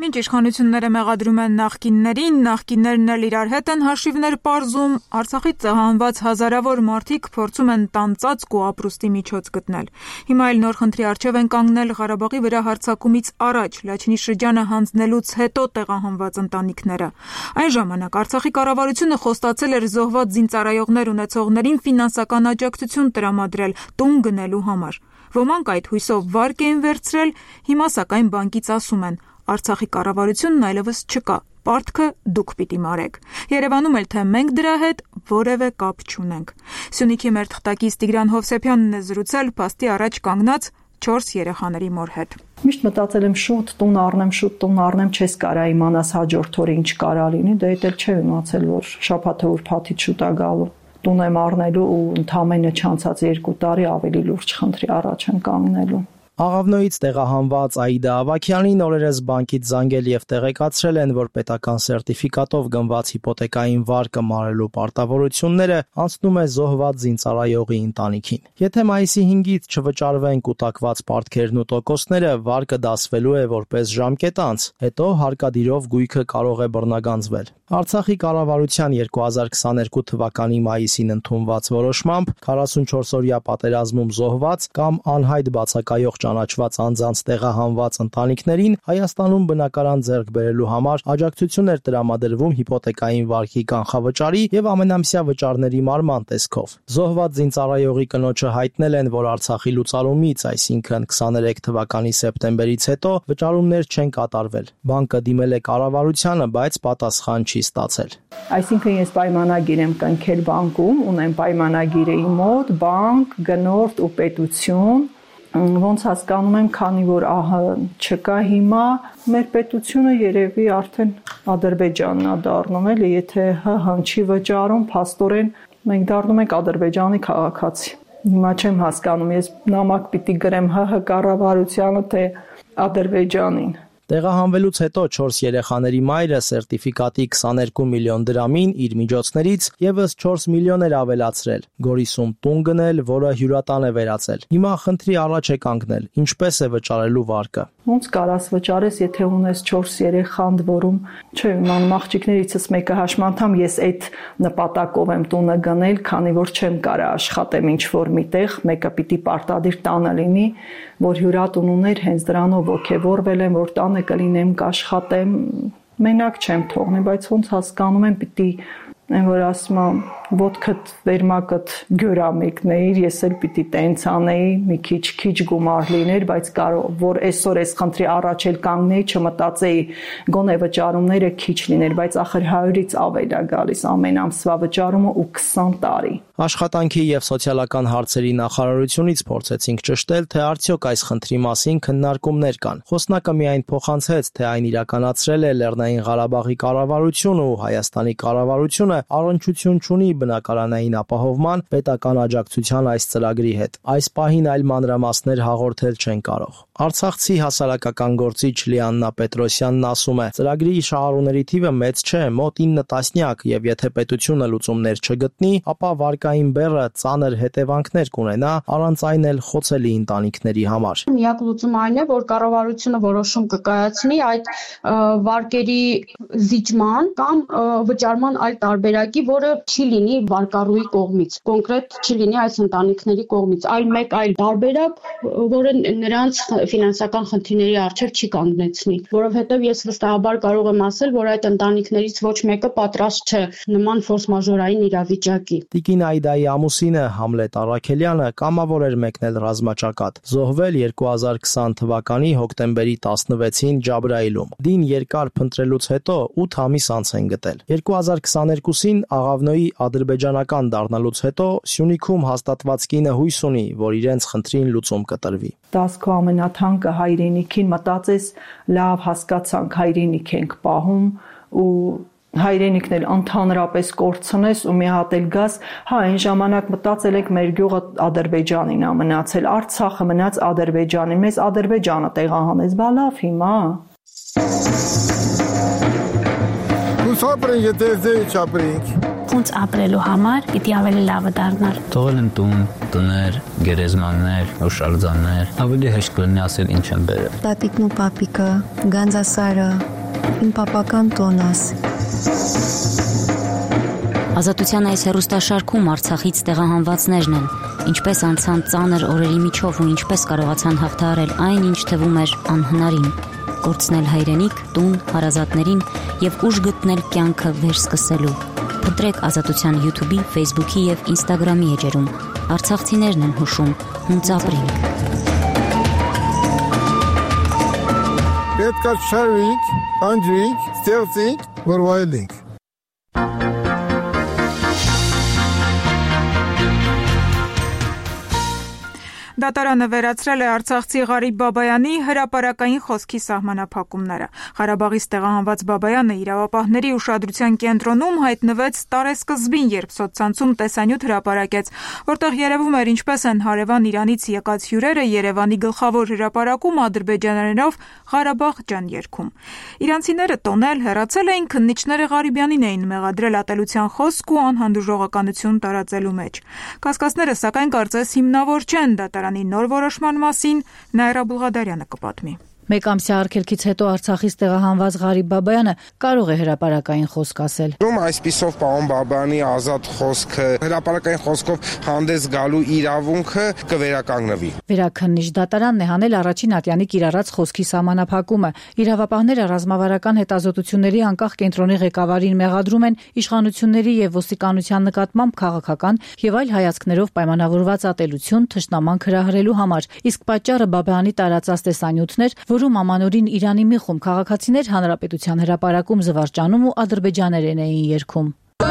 Մինչ իշխանությունները մեղադրում են նախկիններին, նախկիններն էլ իրար հետ են հաշիվներ պարզում, Արցախից ծահանված հազարավոր մարդիկ փորձում են տանծածկ ու ապրուստի միջոց գտնել։ Հիմա էլ նոր խնդրի առջև են կանգնել Ղարաբաղի վրա հարձակումից առաջ Լաչինի շրջանը հանձնելուց հետո տեղահանված ընտանիքները։ Այն ժամանակ Արցախի կառավարությունը խոստացել էր զոհված զինծառայողներ ունեցողներին ֆինանսական աջակցություն տրամադրել տուն գնելու համար։ Ոմանք այդ հույսով վարկ էին վերցրել, հիմա սակայն բանկից ասում են. Արցախի կառավարությունն այլևս չկա, պարտքը դուք պիտի մարեք։ Երևանում էլ թե մենք դրա հետ որևէ կապ չունենք։ Սյունիքի մեր թղթակից Տիգրան Հովսեփյանն է զրուցել փաստի առաջ կանգնած 4 երեխաների մոր հետ։ Միշտ մտածել եմ շուտ տուն առնեմ, չես կարա իմանաս հաջորդ օրը ինչ կարա լինի, դա էլ չեմ իմացել, որ շաբաթը ուրբաթից շուտ է գալու։ Տուն եմ առնելու ու ընդամենը չանցած 2 տարի ավելի լուրջ խնդրի առաջ եմ կանգնելու։ Աղավնոյից տեղահանված Աիդա Ավագյանին օրերս բանկից զանգել եւ տեղեկացրել են, որ պետական սերտիֆիկատով գնված հիպոթեկային վարկը մարելու պարտավորությունները անցնում է զոհված զինծառայողի ընտանիքին։ Եթե մայիսի 5-ից չվճարվեն կուտակված պարտքերն ու տոկոսները, վարկը դասվելու է որպես ժամկետ անց, հետո հարկադիրով գույքը կարող է բռնագանձվել։ Արցախի կառավարության 2022 թվականի մայիսին ընդունված որոշմամբ 44-օրյա պատերազմում զոհված կամ անհայտ բացակայող ճանաչված անձանց տեղահանված ընտանիքներին Հայաստանում բնակարան ձեռք բերելու համար աջակցություն էր տրամադրվում հիպոթեկային վարկի կանխավճարի եւ ամենամսյա վճարների մարման տեսքով։ Զոհված զինծառայողի կնոջը հայտնել են, որ Արցախի լուծարումից, այսինքն 23 թվականի սեպտեմբերից հետո վճարումներ չեն կատարվել։ Բանկը դիմել է կառավարությանը, բայց պատասխան չի ստացել։ Այսինքն ես պայմանագիր եմ կնքել բանկում, ունեմ պայմանագիրը իմ մոտ, բանկ, գնորդ ու պետություն։ Ոնց հասկանում եմ, քանի որ ահա չկա հիմա, մեր պետությունը երևի արդեն Ադրբեջանն է դառնում, էլի, եթե ՀՀ չի վճարում, փաստորեն մենք դառնում ենք Ադրբեջանի քաղաքացի։ Հիմա չեմ հասկանում, ես նամակ պիտի գրեմ ՀՀ կառավարությանը, թե Ադրբեջանին։ Տեղահանվելուց հետո 4 երեխաների մայրը սերտիֆիկատի 22 միլիոն դրամին իր միջոցներից եւս 4 միլիոն էր ավելացրել, Գորիսում տուն գնել, որը հյուրատան է վերածել։ Հիմա խնդրի առաջ է կանգնել, ինչպես է վճարելու վարկը։ Ոնց կարաս վճարես, եթե ունես 4 երեխա, ընդ որում, չէ, ման աղջիկներիցս մեկը հաշմանդամ, ես այդ նպատակով եմ տունը գնել, քանի որ չեմ կարա աշխատեմ ինչ-որ միտեղ, մեկը պիտի պարտադիր տանը լինի, որ հյուրատուն ուներ, հենց դրանով ոգևորվել եմ, որ տանը կլինեմ, կաշխատեմ, մենակ չեմ թողնի, բայց ոնց հասկանում եմ, պիտի այն որ ասում եմ, ոտքդ վերմակդ գյուրամիկներ, ես էլ պիտի տենց անեի, մի քիչ գումար լիներ, բայց կարող որ այսօր այս խնդրի առաջ էլ կանգնեի, չմտածեի, գոնե վճարումները քիչ լիներ, բայց ախր 100-ից ավել է գալիս ամեն ամսվա վճարումը ու 20 տարի։ Աշխատանքի եւ սոցիալական հարցերի նախարարությունից փորձեցինք ճշտել, թե արդյոք այս խնդրի մասին քննարկումներ կան։ Խոսնակը միայն փոխանցեց, թե այն իրականացրել է Լեռնային Ղարաբաղի կառավարությունը ու Հայաստանի կառավարությունը առնչություն չունի բնակարանային ապահովման պետական աջակցության այս ծրագրի հետ։ Այս պահին այլ մանրամասներ հաղորդել չեն կարող։ Արցախցի հասարակական գործիչ Լիաննա Պետրոսյանն ասում է. ծրագրի շահառուների թիվը մեծ չէ, մոտ 9 տասնյակ, եւ եթե պետությունը լուծումներ չգտնի, ապա վարկային բեռը ծանր հետևանքներ կունենա, առանց այն էլ խոցելի ընտանիքների համար։ Միակ լուծումը այն է, որ կառավարությունը որոշում կկայացնի այդ վարկերի զիջման կամ վճարման այլ տարբերակի, որը չի լինի վարկառուի կողմից, կոնկրետ չի լինի այս ընտանիքների կողմից, մեկ այլ տարբերակ, որը նրանց ֆինանսական խնդիրների առջև չի կանգնեցնի, որովհետև ես վստահաբար կարող եմ ասել, որ այդ ընտանիքներից ոչ մեկը պատրաստ չէ նման ֆորս մաժորային իրավիճակի։ Տիկին Այդայի ամուսինը Համլետ Առաքելյանը կամավոր էր մեկնել ռազմաճակատ, զոհվել 2020 թվականի հոկտեմբերի 16-ին Ջաբրայիլում։ Դին երկար փնտրելուց հետո 8 ամիս անց են գտել։ 2022-ին Աղավնոյի ադրբեջանական դառնալուց հետո Սյունիքում հաստատված կինը հույս ունի, որ իրենց խնդրին լուծում կտրվի։ Տասքո ամենաթանկը հայրենիքին մտածես, լավ հասկացանք, հայրենիք ենք պահում ու հայրենիքն էլ ընդհանրապես կորցնես ու մի հատ էլ գաս, այն ժամանակ մտածել եք մեր գյուղը Ադրբեջանին է մնացել, Արցախը մնաց Ադրբեջանին, մեզ Ադրբեջանը տեղահանեց, բա լավ հիմա։ Ոնց ապրենք, եթե ձեզ չապրենք։ Ոնց ապրելու համար պիտի ավելի լավը դառնար։ Թողել են տներ, գերեզմաններ, հուշարձաններ, ավելի հեշտ կլինի ասել ինչ են բերել։ Տատիկն ու պապիկը, գանձասարը, իմ պապական տոնաս։ Ազատության այս հեռուստաշարքում Արցախից տեղահանվածներն են, ինչպես անցան ծանր օրերի միջով ու ինչպես կարողացան հաղթահարել այն, ինչ թվում էր անհնարին, կորցնել հայրենիք, տուն, հարազատներին եւ ուժ գտնել կյանքը վերսկսելու։ Փնտրեք Ազատության YouTube-ի, Facebook-ի եւ Instagram-ի էջերում։ Արցախցիներն են հուշում, հունց ապրենք։ Պետք է շարվենք, անջրենք, ստեղծենք, որ վայելենք։ Դատարանը վերացրել է արցախցի Ղարիբ Բաբայանի հրապարակային խոսքի սահմանափակումները։ Ղարաբաղից տեղահանված Բաբայանը իրավապահների ուշադրության կենտրոնում հայտնվեց տարեսկզբին, երբ սոցցանցում տեսանյութ հրապարակեց, որտեղ երևում էր ինչպես են հարևան Իրանից եկած հյուրերը Երևանի գլխավոր հրապարակում ադրբեջաներենով Ղարաբաղ ջան երգում։ Իրանցիները տոնել, հեռացել էին, քննիչները Ղարիբյանին էին մեղադրել ատելության խոսք ու անհանդուրժողականություն տարածելու մեջ։ Կասկածները սակայն կարծես հիմնավոր չեն դատարանի նոր որոշման մասին Նայրա Բուլղադարյանը կպատմի։ Մեկ ամսյա արգելքից հետո Արցախից տեղահանված Ղարիբ Բաբայանը կարող է հրապարակային խոսք ասել։ Այսպիսով պարոն Բաբայանի ազատ խոսքը, հրապարակային խոսքով հանդես գալու իրավունքը կվերականգնվի։ Վերաքննիչ դատարանն է հանել առաջին ատյանի կիրառած խոսքի սահմանափակումը։ Իրավապահները ռազմավարական հետազոտությունների անկախ կենտրոնի ղեկավարին մեղադրում են իշխանությունների եւ ոստիկանության նկատմամբ քաղաքական եւ այլ հայացքներով պայմանավորված ատելություն, թշնամանք հրահրելու համար։ Իսկ պատճառը Բաբայանի տարածած տեսանյութներ, որում ամանորին Իրանի մի խումբ քաղաքացիներ հանրապետության հրապարակում զվարճանում ու ադրբեջաներեն էին երգում։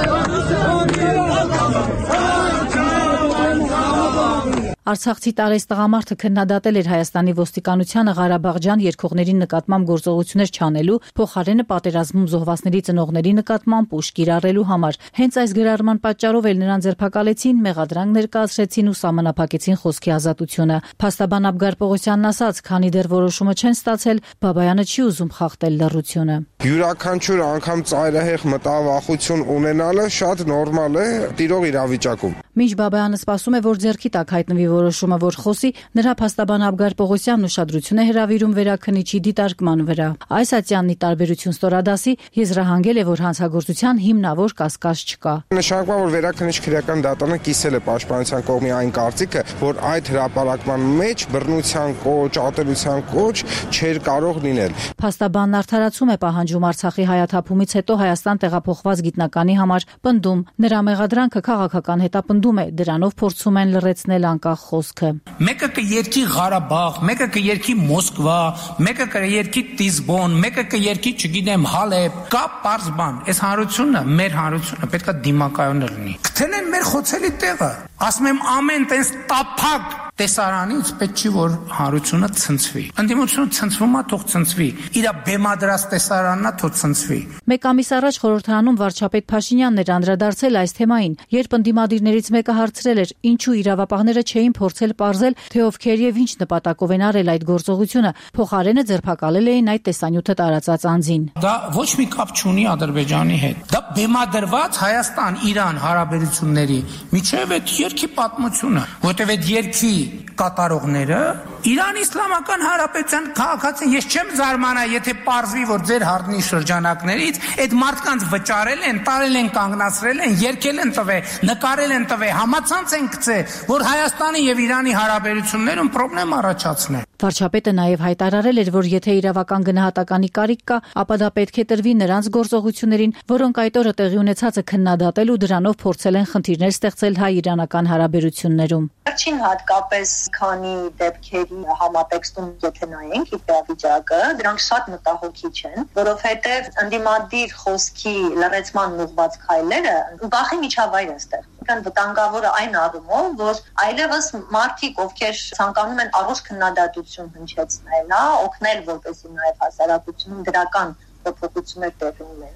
Արցախցի տարես տղամարդը քննադատել էր Հայաստանի ոստիկանությանը Ղարաբաղջան երկողների նկատմամբ գործողություններ չանելու, փոխարենը պատերազմում զոհվածների ծնողների նկատմամբ ուժ կիրառելու համար։ Հենց այս գրառման պատճառով էլ նրան ձերբակալեցին, մեղադրանք ներկայացրեցին ու սահմանափակեցին խոսքի ազատությունը։ Փաստաբան Աբգար Պողոսյանն ասաց, քանի դեռ որոշումը չեն ստացել, Բաբայանը չի ուզում խախտել լռությունը։ Յուրաքանչյուր անգամ ծայրահեղ մտավախություն ունենալը շատ նորմալ է տիրող իրավիճակում։ Մինչ Բաբայանը սպասում է, որ ձեռքի տակ հայտնվի որոշումը, որ խոսի, նրա փաստաբան Աբգար Պողոսյանն ուշադրություն է հրավիրում վերաքննիչի դիտարկման վրա։ Այս ատյաննի տարբերություն ստորադասի եզրահանգել է, որ հանցագործության հիմնավոր կասկած չկա։ Նշանակում է, որ վերաքննիչ քրեական դատարանը կիսել է պաշտպանության կողմի այն կարծիքը, որ այդ հրապարակման մեջ բռնության կոչ, ատելության կոչ չէր կարող լինել։ Փաստաբանն արդարացում է պահանջում Արցախի հայաթափումից հետո Հայաստան տեղափոխված գիտնականի համար պնդում։ Նրա մեղադրանքը քաղաքական հետապնդում է, դրանով փորձում են լռեցնել անկախ խոսքը։ Մեկը կերքի Ղարաբաղ, մեկը կերքի Մոսկվա, մեկը կերքի Տիզբոն, մեկը կերքի, չգիտեմ, Հալեբ, կա պարզ բան։ Այս հանրությունը, մեր հանրությունը պետքա դիմակայուն լինի։ Գտել են մեր խոցելի տեղը։ Ասում եմ ամեն տես տափակ տեսարանից պետք չի որ հանրությունը ցնցվի։ Ընդդիմությունը ցնցվում է, թող ցնցվի։ Իրա բեմադրած տեսարանն է, թող ցնցվի։ Մեկ ամիս առաջ խորհրդարանում վարչապետ Փաշինյանն էր անդրադարձել այս թեմային, երբ ընդդիմադիրներից մեկը հարցրել էր, ինչու իրավապահները չէին փորձել պարզել, թե ովքեր եւ ինչ նպատակով են արել այդ գործողությունը, փոխարենը ձերբակալել էին այդ տեսանյութը տարածած անձին։ Դա ոչ մի կապ չունի Ադրբեջանի հետ։ Դա բեմադրված Հայաստան-Իրան հարաբերությունների միջև այդ երկի պատմությունը, որտեղ այդ երկի կատարողները Իրան Իսլամական Հանրապետության քաղաքացին, ես չեմ զարմանա, եթե պարզվի, որ ձեր հարդնի շրջանակներից այդ մարդկանց վճարել են, տարել են, կանգնացրել են, երգել են տվել, նկարել են տվել, համացանց են գցել, որ Հայաստանի եւ Իրանի հարաբերություններում խնդրեմ առաջացնեն։ Վարչապետը նաև հայտարարել էր, որ եթե իրավական գնահատականի կարիք կա, ապա դա պետք է տրվի նրանց գործողություններին, որոնք այդ օրը տեղի ունեցածը քննադատել ու դրանով փորձել են խնդիրներ ստեղծել հայ-իրանական հարաբերություններում։ Վերջին հատկապես քանի դեպքերի համատեքստում եթե նայենք իրավիճակը, դրանք շատ մտահոգիչ են, որովհետև ընդդիմադիր խոսքի լռեցման ուղղված քայլերը վախի միջավայր են ստեղծում։ Կան վտանգավորը այն առումով, որ այլևս մարդիկ, ովքեր ցանկանում են առողջ քննադատություն հնչեցնել, օգնել, որպեսզի նաև հասարակությունում դրական փոփոխություններ տեղի ունենան,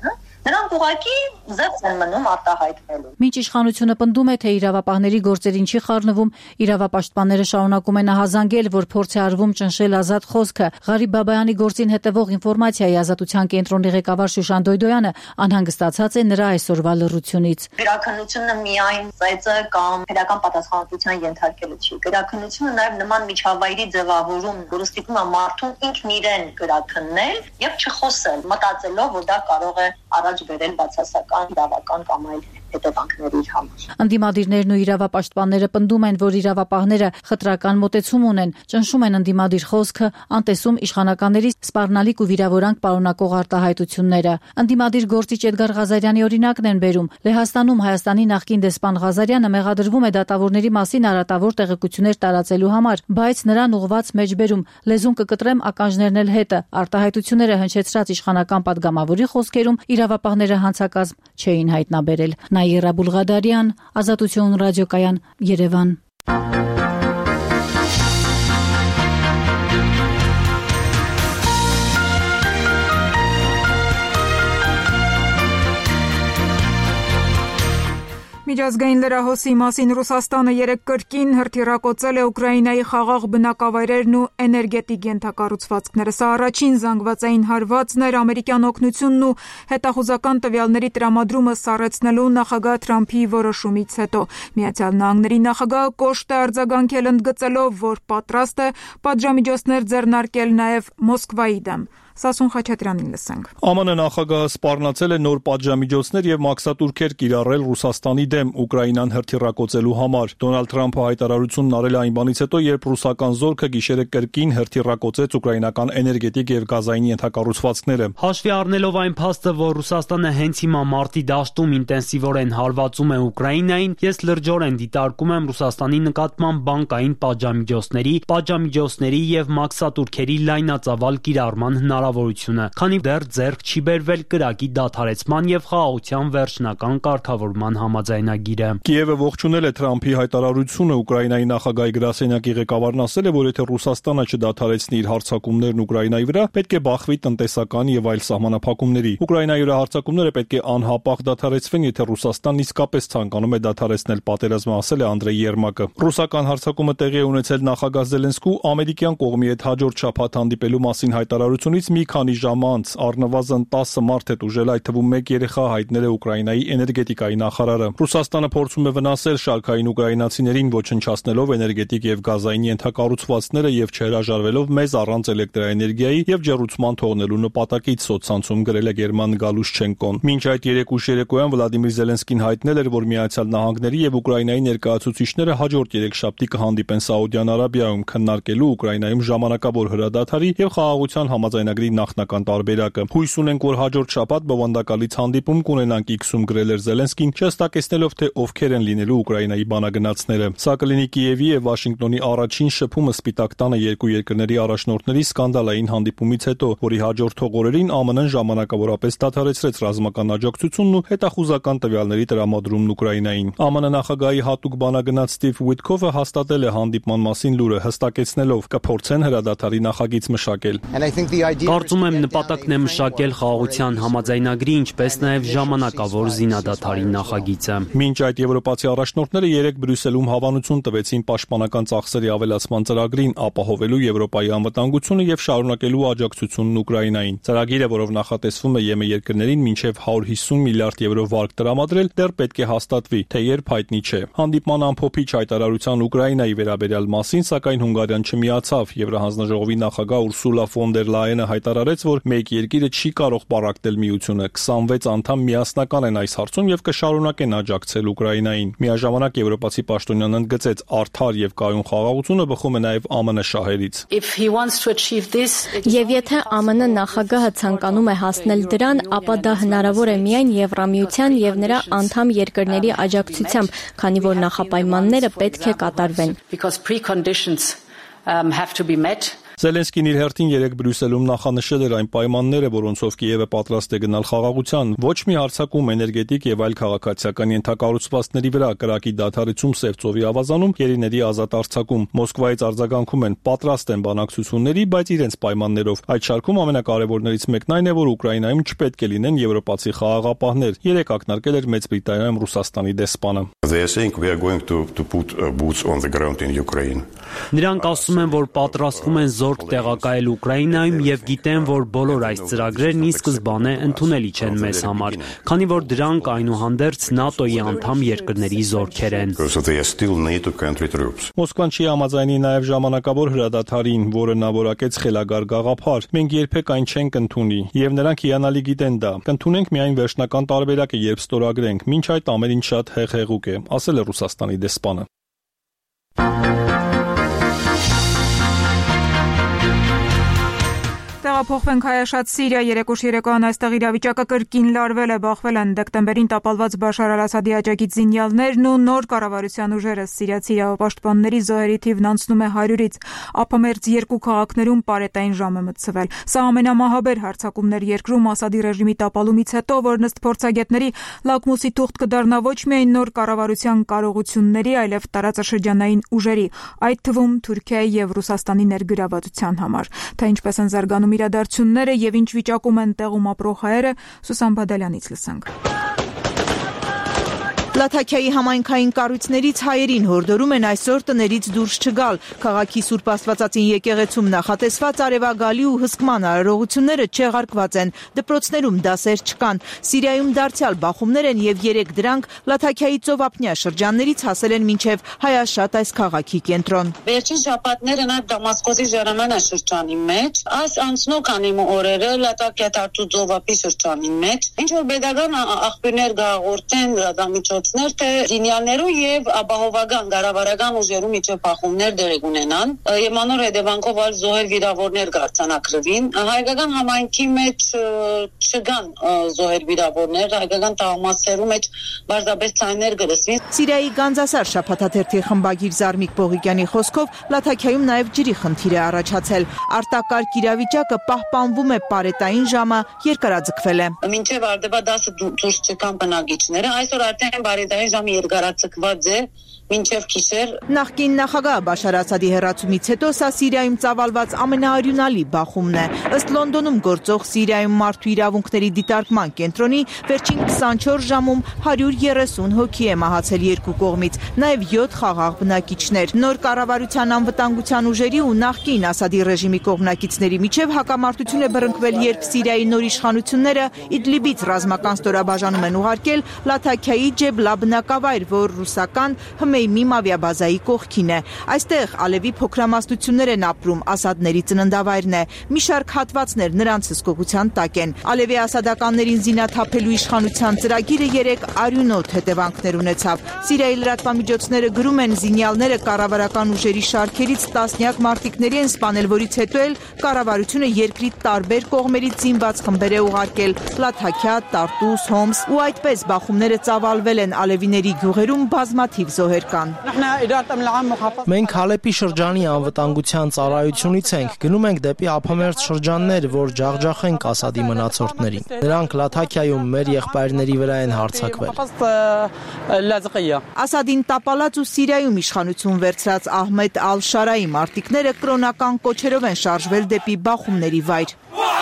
նրանք ուղղակի զերծ են մնում արտահայտվելու։ Մինչ իշխանությունը պնդում է, թե իրավապահների գործերին չի խառնվում, իրավապաշտպանները շարունակում են ահազանգել, որ փորձ է արվում ճնշել ազատ խոսքը։ Ղարիբ Բաբայանի գործին հետևող ինֆորմացիայի ազատության կենտրոնի ղեկավար Շուշան Դոյդոյանը անհանգստացած է նրա այսօրվա լռությունից։ Գրաքննությունը միայն ծեծը կամ քրեական պատասխանատվության ենթարկելը չի։ Գրաքննությունը նաև նման միջավայրի ձևավորում, որը ստիպում է մարդուն ինքն իրեն գրաքննել եւ չխոսել, մտածելով, որ դա կարող է առաջ բերել բացասական իրավական կամ այլ հետևանքների համար։ Ընդդիմադիրներն ու իրավապաշտպանները պնդում են, որ իրավապահները խտրական մոտեցում ունեն, ճնշում են ընդդիմադիր խոսքը, անտեսում իշխանականների սպառնալիք ու վիրավորանք պարունակող արտահայտությունները։ Ընդդիմադիր գործիչ Էդգար Ղազարյանի օրինակն են բերում։ Լեհաստանում Հայաստանի նախկին դեսպան Ղազարյանը մեղադրվում է դատավորների մասին արատավոր տեղեկություններ տարածելու համար, բայց նրան ուղված մեջբերում լեզուն կկտրեմ ականջներն էլ հետը։ Արտահայտությունները հնչեցրած իշխանական падգամավորի խոսքերում իրավապահները հանցակազմ չէին հայտնաբերել։ Նաիրա Բուլղադարյան, Ազատություն ռադիոկայան, Երևան։ Միջազգային լրահոսի մասին Ռուսաստանը երեկ կրկին հրթիռակոծել է Ուկրաինայի խաղաղ բնակավայրերն ու էներգետիկ ենթակառուցվածքները։ Սա առաջին զանգվածային հարվածն էր ամերիկյան օգնությունն ու հետախուզական տվյալների տրամադրումը սառեցնելու նախագահ Թրամփի որոշումից հետո։ Միացյալ Նահանգների նախագահը կոշտ է արձագանքել, ընդգծելով, որ պատրաստ է պատժամիջոցներ ձեռնարկել նաև Մոսկվայի դեմ։ Սասուն Խաչատրյանին լսենք։ ԱՄՆ նախագահը սպառնացել է նոր պատժամիջոցներ եւ մաքսատուրքեր կիրառել Ռուսաստանի դեմ Ուկրաինան հրթիռակոծելու համար։ Դոնալդ Թրամփը հայտարարությունն արել է այն բանից հետո, երբ ռուսական զորքը գիշերը կրկին հրթիռակոծեց ուկրաինական էներգետիկ եւ գազային ենթակառուցվածքները։ Հաշվի առնելով այն փաստը, որ Ռուսաստանը հենց հիմա մարտի դաշտում ինտենսիվորեն հարվածում է Ուկրաինային, ես լրջորեն դիտարկում եմ Ռուսաստանի նկատմամբ բանկային պատժամիջոցների եւ մաքսատուրքերի լայնածավալ կիրառման հնարավորությունը, քանի դեռ ձեռք չի բերվել կրակի դադարեցման եւ խաղաղության վերջնական կարգավորման համաձայնագիրը։ Կիևը ողջունել է Թրամփի հայտարարությունը։ Ուկրաինայի նախագահի գրասենյակի ղեկավարն ասել է, որ եթե Ռուսաստանը չդադարեցնի իր հարձակումներն Ուկրաինայի վրա, պետք է բախվի տնտեսական եւ այլ սահմանափակումների։ Ուկրաինայի վրա հարձակումները պետք է անհապաղ դադարեցվեն, եթե Ռուսաստանն իսկապես ցանկանում է դադարեցնել պատերազմը, ասել է Անդրեյ Երմակը։ Ռուսական հարձակումը տեղի է ունեցել նախագահ Զելենսկու ամերիկյան կողմի հետ հաջորդ շաբաթ հանդիպելու մասին հայտարարությունից մի քանի ժամ անց առնվազն 10 մարդ է տուժել, այդ թվում 1 երեխա, հայտնել է Ուկրաինայի էներգետիկայի նախարարը։ Ռուսաստանը փորձում է վնասել շարքային ուկրաինացիներին, ոչնչացնելով էներգետիկ եւ գազային ենթակառուցվածքները եւ չհրաժարվելով մեզ առանց էլեկտրաէներգիայի եւ ջեռուցման թողնելու նպատակից, սոցցանցում գրել է Գերման Գալուշչենկոն։ Մինչ այդ երեկույթ երեկոյան Վլադիմիր Զելենսկին հայտնել էր, որ Միացյալ Նահանգների եւ Ուկրաինայի ներկայացուցիչները հաջորդ երեքշաբթի կհանդիպեն Սաուդյան Արաբիայում քննարկելու Ուկրաինայում ժամանակավոր հրադադարի եւ խաղաղության համաձայնագրի նախնական տարբերակը։ Հույս ունենք, որ հաջորդ շաբաթ բովանդակալից հանդիպում կունենանք, X-ում գրել էր Զելենսկին, չհստակեցնելով, թե ովքեր են լինելու Ուկրաինայի բանագնացները։ Սա կլինի Կիևի եւ Վաշինգտոնի առաջին շփումը Սպիտակ տանը երկու երկրների առաջնորդների սկանդալային հանդիպումից հետո, որի հաջորդող օրերին ԱՄՆ-ն ժամանակավորապես դադարեցրեց ռազմական աջակցությունն ու հետախուզական տվյալների տրամադրումն Ուկրաինային։ ԱՄՆ նախագահի հատուկ բանագնաց Սթիվ Ուիթքոֆը հաստատել է հանդիպման մասին լուրը, հստակեցնելով կփորձեն հրադադարի նախագիծ մշակել։ Կարծում եմ նպատակն է մշակել խաղաղության համաձայնագրի, ինչպես նաև ժամանակավոր զինադադարի նախագիծը։ Մինչ այդ եվրոպացի առաջնորդները երեկ Բրյուսելում հավանություն տվեցին պաշտպանական ծախսերի ավելացման ծրագրին, ապահովելու Եվրոպայի անվտանգությունը եւ շարունակելու աջակցությունն Ուկրաինային։ Ծրագիրը, որով նախատեսվում է ԵՄ երկրներին մինչև 150 միլիարդ եվրո վարկ տրամադրել, դեռ պետք է հաստատվի, թե երբ հայտնի չէ։ Հանդիպման ամփոփիչ հայտարարության Ուկրաինայի վերաբերյալ մասին, սակայն Հունգարիան չմիացավ։ Եվրահանձնաժողովի նախագահ Ուրսուլա ֆոն դեր Լայենը հայտարարեց, որ մեկ երկիրը չի կարող պառակտել միությունը։ 26 անդամ միասնական են այս հարցում եւ կշարունակեն աջակցել Ուկրաինային։ Միաժամանակ եվրոպացի պաշտոնյան ընդգծեց, արդար եւ կայուն խաղաղությունը բխում է նաեւ ԱՄՆ շահերից։ Եվ եթե ԱՄՆ նախագահը ցանկանում է հասնել դրան, ապա դա հնարավոր է միայն Եվրամիության եւ նրա անդամ երկրների աջակցությամբ, քանի որ նախապայմանները պետք է կատարվեն։ Զելենսկին իր հերթին երեկ Բրյուսելում նախանշել էր այն պայմանները, որոնցով Կիևը պատրաստ է գնալ խաղաղության, ոչ մի հարձակում, էներգետիկ եւ այլ քաղաքացիական ենթակառուցվածքների վրա, կրակի դադարեցում, Սև ծովի ավազանում, գերիների ազատ արձակում։ Մոսկվայից արձագանքում են պատրաստ են բանակցությունների, բայց իրենց պայմաններով։ Այդ շարքում ամենակարևորներից մեկն այն է, որ Ուկրաինայում չպետք է լինեն եվրոպացի խաղաղապահներ։ Երեկ ակնարկել էր Մեծ Բրիտանիայում Ռուսաստանի դեսպանը։ Նրանք ասում են, որ պատրաստվում են զորք տեղակայել Ուկրաինայում եւ գիտեն, որ բոլոր այս ծրագրերն ի սկզբանե ընդունելի չեն մեզ համար, քանի որ դրանք այնուհանդերձ ՆԱՏՕ-ի անդամ երկրների զորքեր են։ Մոսկվան չի համաձայնի նաեւ ժամանակավոր հրադադարին, որը նա որակեց խելագար գաղափար։ Մենք երբեք այն չենք ընդունի, եւ նրանք հիանալի գիտեն դա։ Կընդունենք միայն վերջնական տարբերակը, երբ ստորագրենք։ Մինչ այդ ամեն ինչ շատ հեղեղուկ է, ասել է Ռուսաստանի դեսպանը։ Տեղափոխվենք հայաշատ Սիրիա, երեկոշ երեկոյան այստեղ իրավիճակը կրկին լարվել է, բախվել են դեկտեմբերին տապալված Բաշար Ալ-Ասադի աջակից զինյալներն ու նոր կառավարության ուժերը։ Սիրիացի իրավապաշտպանների զոհերի թիվն անցնում է 100-ից, ափամերձ 2 քաղաքներում պարետային ժամ է մտցվել։ Սա ամենամահաբեր հարձակումներ երկրում Ասադի ռեժիմի տապալումից հետո, որ ըստ փորձագետների լակմուսի թուղթ կդառնա ոչ միայն նոր կառավարության կարողությունների, այլև տարածաշրջանային ուժերի, այդ թվում Թուրքիայի եւ Ռուսաստանի ներգրավվածության համար։ Թե ինչպես են զարգանում իրադարձությունները եւ ինչ վիճակում են տեղում ապրող հայերը, Սուսան Բադալյանից լսենք։ Լաթաքիայի համայնքային կառույցներից հայերին հորդորում են այսօր տներից դուրս չգալ։ Քաղաքի Սուրբ Աստվածածին եկեղեցում նախատեսված արևագալի ու հսկման արարողությունները չեղարկված են, դպրոցներում դասեր չկան։ Սիրիայում դարձյալ բախումներ են եւ 3 դրանք Լաթաքիայի ծովափնյա շրջաններից հասել են մինչեւ հայաշատ այս քաղաքի կենտրոն։ Վերջին շաբաթները նա Դամասկոսի Ժերեմենա շրջանի մեջ, այս անցնող քանի օրերը Լաթաքիա Տարտու ծովափի շրջանի մեջ, ինչ որ pedagogan աղբյուրներ գաղորդեն լրատվամիջոցներ թե զինյալներու եւ ապահովական կառավարական ուժերու միջև բախումներ դեր ունենան եւ անոր հետևանքով այլ զոհեր վիրավորներ կարձանագրվին։ Հայկական համայնքի մեջ չկան զոհեր վիրավորներ, հայկական տաղամասերու մեջ բարձրապես ցայներ գրսվին։ Սիրիայի Գանձասար շաբաթաթերթի խմբագիր Զարմիկ Բողիկյանի խոսքով Լաթաքիայում նաեւ ջրի խնդիր է առաջացել։ Արտակարգ իրավիճակը պահպանվում է, պարետային ժամը երկարաձգվել է։ Մինչև արդյոք 10 դուրս չկան բնակիչները, այսօր արդեն բարետային ժամը երկարաձգված է մինչև գիշեր։ Նախկին նախագահ Բաշար Ասադի հեռացումից հետո սա Սիրիայում ծավալված ամենաարյունալի բախումն է։ Ըստ Լոնդոնում գործող Սիրիայում մարդու իրավունքների դիտարկման կենտրոնի վերջին 24 ժամում 130 հոգի է մահացել երկու կողմից, նաև 7 խաղաղ բնակիչներ։ Նոր կառավարության անվտանգության ուժերի ու նախկին Ասադի ռեժիմի կողմնակիցների միջև հակամարտություն է բռնկվել, երբ Սիրիայի նոր իշխանությունները Իդլիբից ռազմական ստորաբաժանում են ուղարկել Լաթաքիայի Ջեբլա բնակավայր, որ ռուսական Հմեյմիմ ավիաբազայի կողքին է։ Այստեղ Ալևի փոքրամասնություններ են ապրում, Ասադների ծննդավայրն է։ Մի շարք հատվածներ նրանց հսկողության տակ են։ Ալևի ասադականներին զինաթափելու իշխանության ծրագիրը 3 արյունոտ հետևանքներ ունեցավ։ Սիրիայի լրատվամիջոցները գրում են, զինյալները կառավարական ուժերի շարքերից տասնյակ մարտիկների են սպանել, որից հետո էլ կառավարությունը երկրի տարբեր կողմերից զինված խմբեր է ուղարկել Լաթաքիա, Տարտուս, Հոմս ու այդպես բախումները ծավալվել են Ալևիների գյուղերում բազմաթիվ զոհեր կան։ Մենք Հալեպի շրջանի անվտանգության ծառայությունից ենք, գնում ենք դեպի ափամերձ շրջաններ, որ ջախջախենք Ասադի մնացորդներին։ Նրանք Լաթաքիայում մեր եղբայրների վրա են հարձակվել։ Ասադին տապալած ու Սիրիայում իշխանություն վերցրած Ահմեդ Ալ-Շարայի մարտիկները կրոնական կոչերով են շարժվել դեպի բախումների վայր։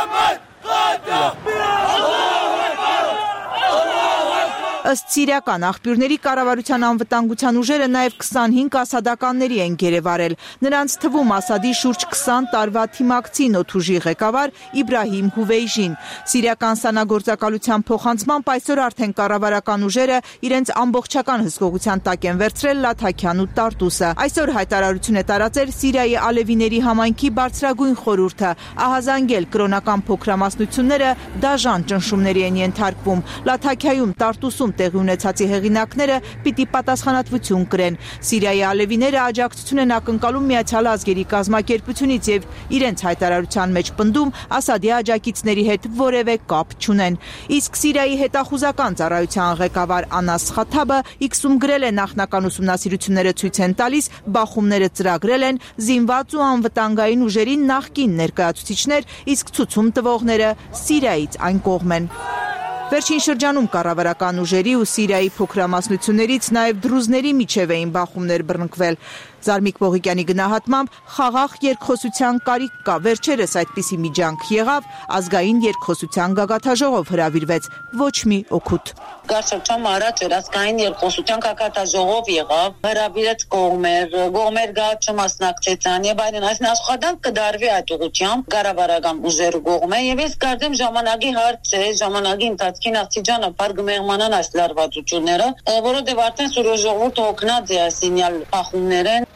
Ըստ սիրիական աղբյուրների կառավարության անվտանգության ուժերը նաև 25 ասադականների են գերեվարել։ Նրանց թվում Ասադի շուրջ 20 տարվա թիմակցի նոթուժի ղեկավար Իբրահիմ Հուվեյժին։ Սիրիական սանագործակալության փոխանցմամբ այսօր արդեն կառավարական ուժերը իրենց ամբողջական հսկողության տակ են վերցրել Լաթաքիան ու Տարտուսը։ Այսօր հայտարարություն է տարածել Սիրիայի Ալևիների համայնքի բարձրագույն խորհուրդը, ահազանգել կրոնական փոքրամասնությունները դաժան ճնշումների են ենթարկվում։ Լաթաքիայում, Տարտուսում տեղի ունեցածի հեղինակները պիտի պատասխանատվություն կրեն։ Սիրիայի ալևիները աջակցություն են ակնկալում Միացյալ Ազգերի կազմակերպությունից եւ իրենց հայտարարության մեջ պնդում Ասադի աջակիցների հետ որևէ կապ չունեն։ Իսկ Սիրիայի հետախուզական ծառայության ղեկավար Անաս Խաթաբը X-ում գրել է նախնական ուսումնասիրությունները ցույց են տալիս, բախումները ծրագրել են զինված ու անվտանգային ուժերի նախկին ներկայացուցիչներ, իսկ ցուցում տվողները Սիրիայից այն կողմ են։ Վերջին շրջանում կառավարական ուժերի ու Սիրիայի փոքրամասնություններից նաև դրուզների միջև էին բախումներ բռնկվել։ Զարմիկ Բողիկյանի գնահատմամբ խաղաղ երկխոսության կարիք կա, վերջերս այդպիսի միջանք եղավ, ազգային երկխոսության գագաթաժողով հրավիրվեց, ոչ մի օգուտ։ Գարշակչամ առաջ էր ազգային երկխոսության գագաթաժողով եղավ, հրավիրեց կողմեր գաճ մասնակցեցան եւ այլն, այս աշխատանք կդարվի այդ ուղղությամբ կառավարական ուժերի կողմը եւ ես կարծեմ ժամանակի հարց է, ժամանակի ընթացքին աստիճանը բարգմեղմանան այս լարվածությունները, որովհետեւ արդեն սուրո ժողովուրդը օգնած է այսինյալ բախումներեն։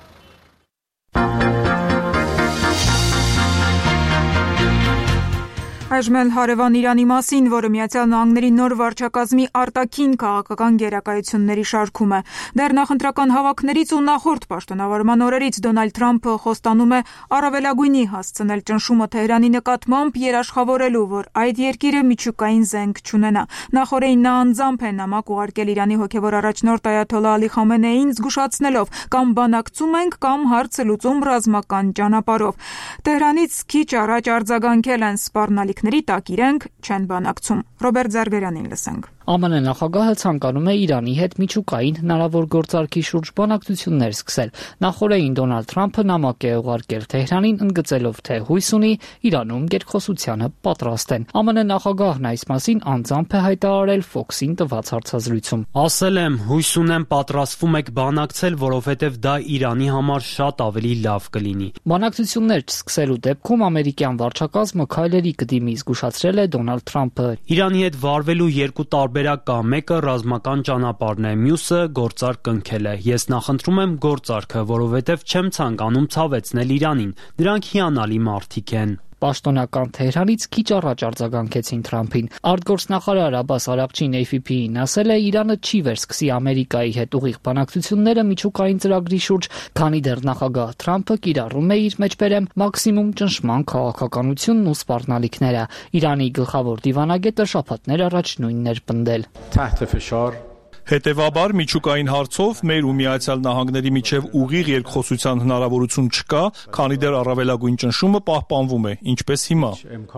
Այժմ հարևան Իրանի մասին, որը Միացյալ Նահանգների նոր վարչակազմի արտաքին քաղաքական գերակայությունների շարքում է։ Դեռ նախընտրական հավաքներից ու նախորդ պաշտոնավարման օրերից Դոնալդ Թրամփը խոստանում է առավելագույնի հասցնել ճնշումը Թեհրանի նկատմամբ, երաշխավորելու, որ այդ երկիրը միջուկային զենք չունենա։ Նախորդին նա անձամբ է նամակ ուղարկել Իրանի հոգևոր առաջնորդ Այաթոլլահ Ալի Խամենեիին, զգուշացնելով կամ բանակցում ենք, կամ հարցը լուծում ռազմական ճանապարհով։ Թեհրանից քիչ առաջ արձագանքել են սպառնալիքների տակ իրենք չեն բանակցում։ Ռոբերտ Զարգարյանին լսենք։ ԱՄՆ նախագահը ցանկանում է Իրանի հետ միջուկային հնարավոր գործարքի շուրջ բանակցություններ սկսել։ Նախորդին Դոնալդ Թրամփը նամակ է ուղարկել Թեհրանին, ընդգծելով, թե հույս ունի Իրանում երկխոսությանը պատրաստ են։ ԱՄՆ նախագահն այս մասին անձամբ է հայտարարել Fox-ին տված հարցազրույցում։ Ասել եմ, հույս ունեմ պատրաստվում եք բանակցել, որովհետև դա Իրանի համար շատ ավելի լավ կլինի։ Բանակցություններ չսկսելու դեպքում ամերիկյան վարչակազմը քայլերի կդիմի, զգուշացրել է Դոնալդ Թրամփը։ Իրանի հետ վարվելու երկու տարբերակ կա, մեկը ռազմական ճանապարհն է, մյուսը գործարք կնքելը։ Ես նախընտրում եմ գործարքը, որովհետև չեմ ցանկանում ցավեցնել Իրանին։ Դրանք հիանալի մարդիկ են։ Պաշտոնական Թեհրանից քիչ առաջ արձագանքեցին Թրամփին։ Արտգործնախարար Աբբաս Արաքչին AFP-ին ասել է, Իրանը չի վերսկսի Ամերիկայի հետ ուղիղ բանակցությունները միջուկային ծրագրի շուրջ, քանի դեռ նախագահ Թրամփը կիրառում է իր մեջբերեմ մաքսիմում ճնշման քաղաքականությունն ու սպառնալիքները։ Իրանի գլխավոր դիվանագետը շաբաթներ առաջ նույնն էր պնդել։ Հետևաբար միջուկային հարցով մեր ու Միացյալ Նահանգների միջև ուղիղ երկխոսության հնարավորություն չկա, քանի դեռ առավելագույն ճնշումը պահպանվում է, ինչպես հիմա։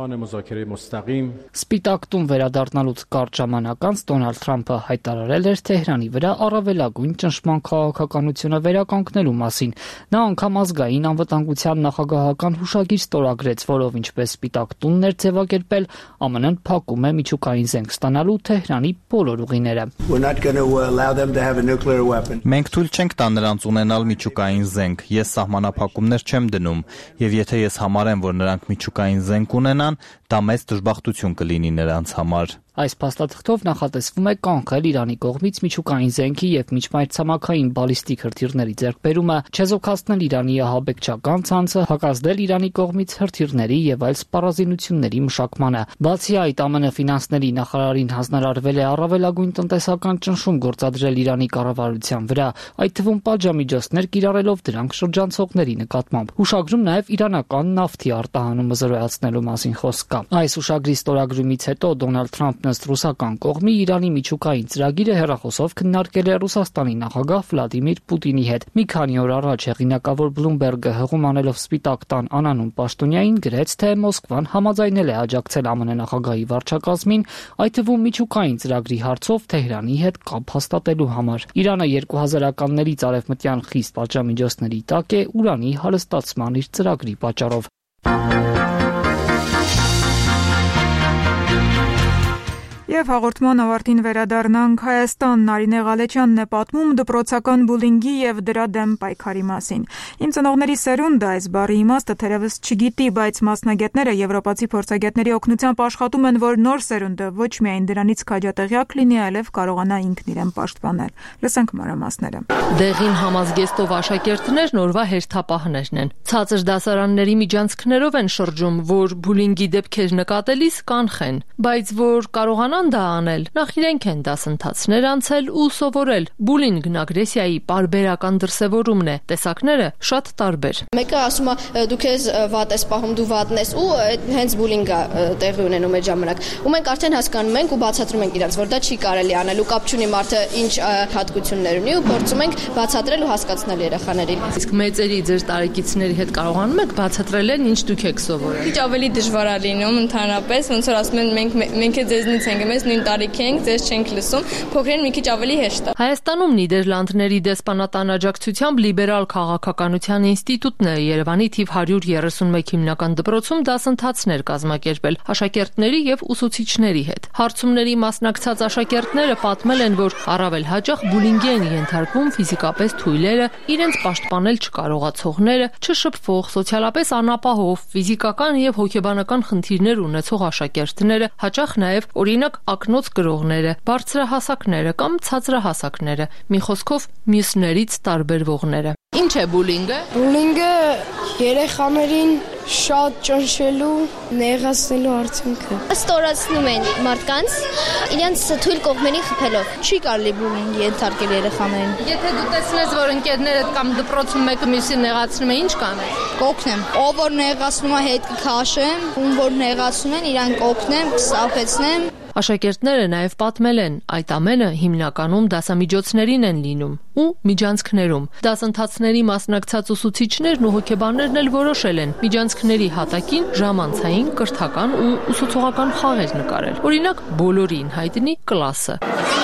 Սպիտակ տուն վերադառնալուց կարճ ժամանակ անց Դոնալդ Թրամփը հայտարարել էր Թեհրանի վրա առավելագույն ճնշման քաղաքականությունը վերականգնելու մասին։ Նա անգամ ազգային անվտանգության նախագահական հուշագիր ստորագրեց, որով ինչպես Սպիտակ տունն էր ձևակերպել, ԱՄՆ-ն փակում է միջուկային զենք ստանալու Թեհրանի բոլոր ուղիները։ Մենք թույլ չենք տա նրանց ունենալ միջուկային զենք, ես սահմանափակումներ չեմ դնում, եւ եթե ես համարեմ, որ նրանք միջուկային զենք ունենան, դա մեծ դժբախտություն կլինի նրանց համար։ Այս փաստաթղթով նախատեսվում է կանխել Իրանի կողմից միջուկային զենքի եւ միջմայրցամաքային բալիստիկ հրթիռների ձեռքբերումը, չեզոքացնել Իրանի ահաբեկչական ցանցը, հակազդել Իրանի կողմից հրթիռների եւ այլ սպառազինությունների մշակմանը։ Բացի այդ, ԱՄՆ ֆինանսների նախարարին հանձնարարվել է առավելագույն տնտեսական ճնշում գործադրել Իրանի կառավարության վրա, այդ թվում պատժամիջոցներ կիրառելով դրանք շրջանցողների նկատմամբ։ Հուշագրում նաեւ իրանական նավթի արտահանումը զրոյացնելու մասին խոսք կա։ Այս հուշագրի ստորագրումից հետո Դոնալդ Թրամփն ըստ ռուսական կողմի Իրանի միջուկային ծրագիրը հեռախոսով քննարկել է Ռուսաստանի նախագահ Վլադիմիր Պուտինի հետ։ Մի քանի օր առաջ հեղինակավոր Բլումբերգը հղում անելով Սպիտակ տան անանուն պաշտոնյային գրեց, թե Մոսկվան համաձայնել է աջակցել ԱՄՆ նախագահի վարչակազմին, այդ թվում միջուկային ծրագրի հարցով Թեհրանի հետ կապ հաստատելու համար։ Իրանը 2000-ականներից արևմտյան խիստ պատժամիջոցների տակ է ուրանի հարստացման իր ծրագրի պատճառով։ Եվ հաղորդման ավարտին վերադառնանք Հայաստան։ Նարինե Ղալեչյանն է պատմում դպրոցական բուլինգի եւ դրա դեմ պայքարի մասին։ Իմ ծնողների սերունդը այս բառի իմաստը թերևս չգիտի, բայց մասնագետները եվրոպացի փորձագետների օգնությամբ աշխատում են, որ նոր սերունդը ոչ միայն դրանից քաջատեղյակ լինի, այլև կարողանա ինքն իրեն պաշտպանել։ Լսենք մանրամասները։ Դեղին համազգեստով աշակերտներն օրվա հերթապահներն են։ Ցածր դասարանների միջանցքներով են շրջում, որ բուլինգի դեպքեր նկատելիս կանխեն, բայց որ կարողանան կարան դա անել։ Նախ իրենք են դասընթացներ անցել ու սովորել։ Բուլինգն ագրեսիայի պարբերական դրսևորումն է։ Տեսակները շատ տարբեր։ Մեկը ասում է դու քեզ վատ ես պահում, դու վատն ես ու հենց բուլինգը տեղի ունենում այդ ժամանակ։ Ու մենք արդեն հասկանում ենք ու բացատրում ենք իրենց, որ դա չի կարելի անել ու կապ չունի մարդը ինչ հատկություններ ունի ու փորձում ենք բացատրել ու հասկացնել երեխաներին։ Իսկ մեծերի ձեր տարեկիցների հետ կարողանում եք բացատրել են ինչ դուք եք սովորել։ Քիչ ավելի դժվար է լինում ընդհանրապես, ոնց որ ասում են մենք է ձեզնից ենք, մեզ նույն տարիքի ենք, ձեզ չենք լսում, փոքրեն մի քիչ ավելի հեշտ է։ Հայաստանում Նիդերլանդների դեսպանատան աջակցությամբ լիբերալ քաղաքականության ինստիտուտն է Երևանի թիվ 131 հիմնական դպրոցում դասընթացներ կազմակերպել աշակերտների եւ ուսուցիչների հետ։ Հարցումների մասնակցած աշակերտները պատմել են, որ առավել հաճախ բուլինգի են ենթարկվում ֆիզիկապես թույլերը, իրենց պաշտպանել չկարողացողները, չշփվող, սոցիալապես անապահով, ֆիզիկական եւ հոգեբանական խնդիրներ ունեցող աշակերտները, հաճախ նաեւ օրինակ ակնոց կրողները, բարձրահասակները կամ ցածրահասակները, մի խոսքով մյուսներից տարբերվողները։ Ինչ է բուլինգը։ Բուլինգը երեխաներին շատ ճնշելու, նեղացնելու արդյունքը։ Ստորացնում են մարդկանց իրենց թույլ կողմերին խփելով։ Չի կարելի բուլինգ ենթարկել երեխաներին։ Եթե դու տեսնես, որ ընկերներդ կամ դպրոցում մեկը մյուսին նեղացնում է, ինչ կանես։ Կօգնեմ։ Ով որ նեղացնում է, հետ կքաշեմ, ում որ նեղացնում են, իրան կօգնեմ, կսափեցնեմ։ Աշակերտները նաև պատմել են, այդ ամենը հիմնականում դասամիջոցներին են լինում ու միջանցքներում։ Դասընթացների մասնակցած ուսուցիչներն ու հոգեբաններն էլ որոշել են միջանցքների հատակին ժամանցային, կրթական ու ուսուցողական խաղեր նկարել։ Օրինակ, բոլորին հայտնի կլասը։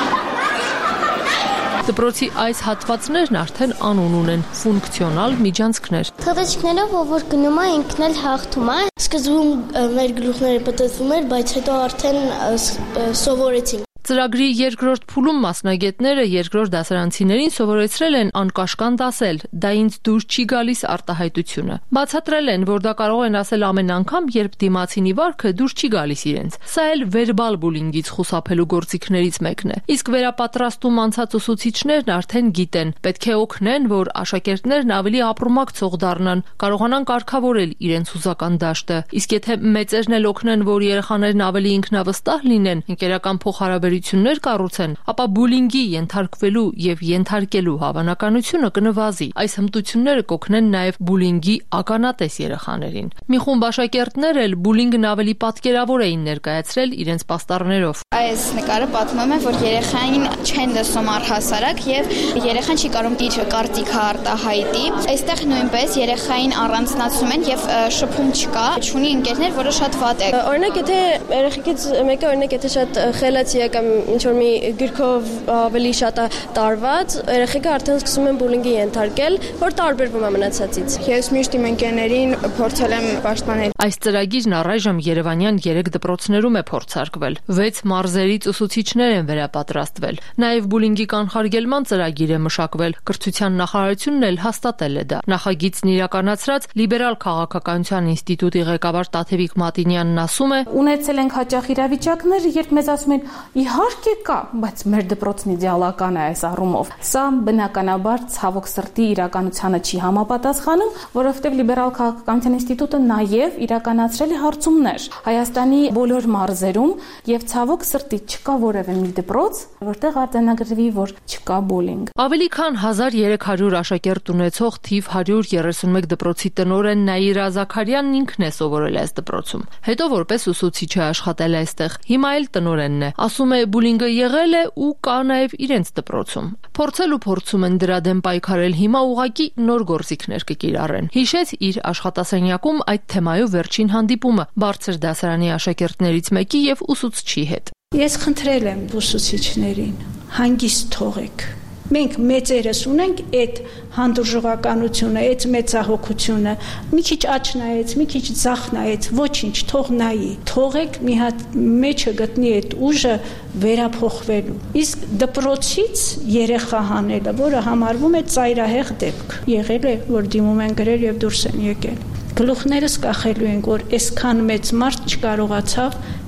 Դպրոցի այս հատվածներն արդեն անուն ունեն՝ ֆունկցիոնալ միջանցքներ։ Թռիչքներով ով որ գնում է, ինքն էլ հաղթում է։ Սկզբում մեր գլուխները պտտվում էր, բայց հետո արդեն սովորեցինք։ Ծրագրի երկրորդ փուլում մասնագետները երկրորդ դասարանցիներին սովորեցրել են անկաշկան դասել, դա ինձ դուր չի գալիս արտահայտությունը։ Բացատրել են, որ դա կարող են ասել ամեն անգամ, երբ դիմացինի վարքը դուր չի գալիս իրենց։ Սա էլ վերբալ բուլինգից խուսափելու գործիքներից մեկն է։ Իսկ վերապատրաստում անցած ուսուցիչներն արդեն գիտեն, պետք է օգնեն, որ աշակերտներն ավելի ապրումակցող դառնան, կարողանան կարգավորել իրենց հուզական դաշտը։ Իսկ եթե մեծերն էլ օգնեն, որ երեխաներն ավելի ինքնավստահ լինեն, ընկերական փոխհարաբերություններ կառուցեն, ապա բուլինգի ենթարկվելու եւ ենթարկելու հավանականությունը կնվազի։ Այս հմտությունները կօգնեն նաեւ բուլինգի ականատես երեխաներին։ Մի խումբ աշակերտներ էլ բուլինգն ավելի պատկերավոր էին ներկայացրել իրենց պաստառներով։ Այս նկարը պատմում է, որ երեխային չեն լսում առհասարակ եւ երեխան չի կարող իր կարծիքը արտահայտի։ Այստեղ նույնպես երեխային առանձնացում են եւ շփում չկա, չունի ընկերներ, որը շատ վատ է։ Օրինակ, եթե երեխեքից մեկը օրինակ եթե շատ խելացի է կամ ինչ որ մի գրքով ավելի շատ է տարված, երեխեքը արդեն սկսում են բուլինգի ենթարկել, որ տարբերվում է մնացածից։ Ես միշտ իմ ընկերներին փորձել եմ պաշտպանել։ Այս ծրագիրն առայժմ Երևանյան 3 դպրոցներում է փորձարկվել։ 6 մարզերից ուսուցիչներ են վերապատրաստվել։ Նաև բուլինգի կանխարգելման ծրագիր է մշակվել։ Կրթության նախարարությունն էլ հաստատել է դա։ Նախագիծն իրականացրած Լիբերալ քաղաքականության ինստիտուտի ղեկավար Տաթևիկ Մատինյանն ասում է. Ունեցել ենք հաճախ իրավիճակներ, երբ մեզ ասում են, իհարկե կա, բայց մեր դպրոցն իդեալական է այս առումով։ Սա բնականաբար ցավոք սրտի իրականությանը չի համապատասխանում, որովհետև Լիբերալ քաղաքականության ինստիտուտը նաև իրականացրել է հարցումներ Հայաստանի բոլոր մարզերում եւ ցավոք սրտի չկա որևէ մի դպրոց, որտեղ արձանագրվի, որ չկա բուլինգ։ Ավելի քան 1300 աշակերտ ունեցող թիվ 131 դպրոցի տնօրեն Նաիրա Զաքարյանն ինքն է սովորել այս դպրոցում։ Հետո որպես ուսուցիչ է աշխատել այստեղ։ Հիմա էլ տնօրենն է։ Ասում է, բուլինգը եղել է ու կա նաև իրենց դպրոցում։ Փորձել ու փորձում են դրա դեմ պայքարել, հիմա ուղղակի նոր գործիքներ կկիրառեն։ Հիշեց իր աշխատասենյակում այդ թեմայով վերջին հանդիպումը բարձր դասարանի աշակերտներից մեկի եւ ուսուցչի հետ։ Ես խնդրել եմ ուսուցիչներին, հանգիստ թողեք։ Մենք մեծերս ունենք այդ հանդուրժողականությունը, այդ մեծահոգությունը, մի քիչ աչ նայեց, մի քիչ ձախ նայեց, ոչինչ, թող նայի, թողեք մի հատ մեջը գտնի այդ ուժը վերափոխվելու։ Իսկ դպրոցից երեխա հանելը, որը համարվում է ծայրահեղ դեպք, եղել է, որ դիմում են գրել եւ դուրս են եկել։ Գլուխներս կախելու ենք, որ այսքան մեծ մարդ չկարողացավ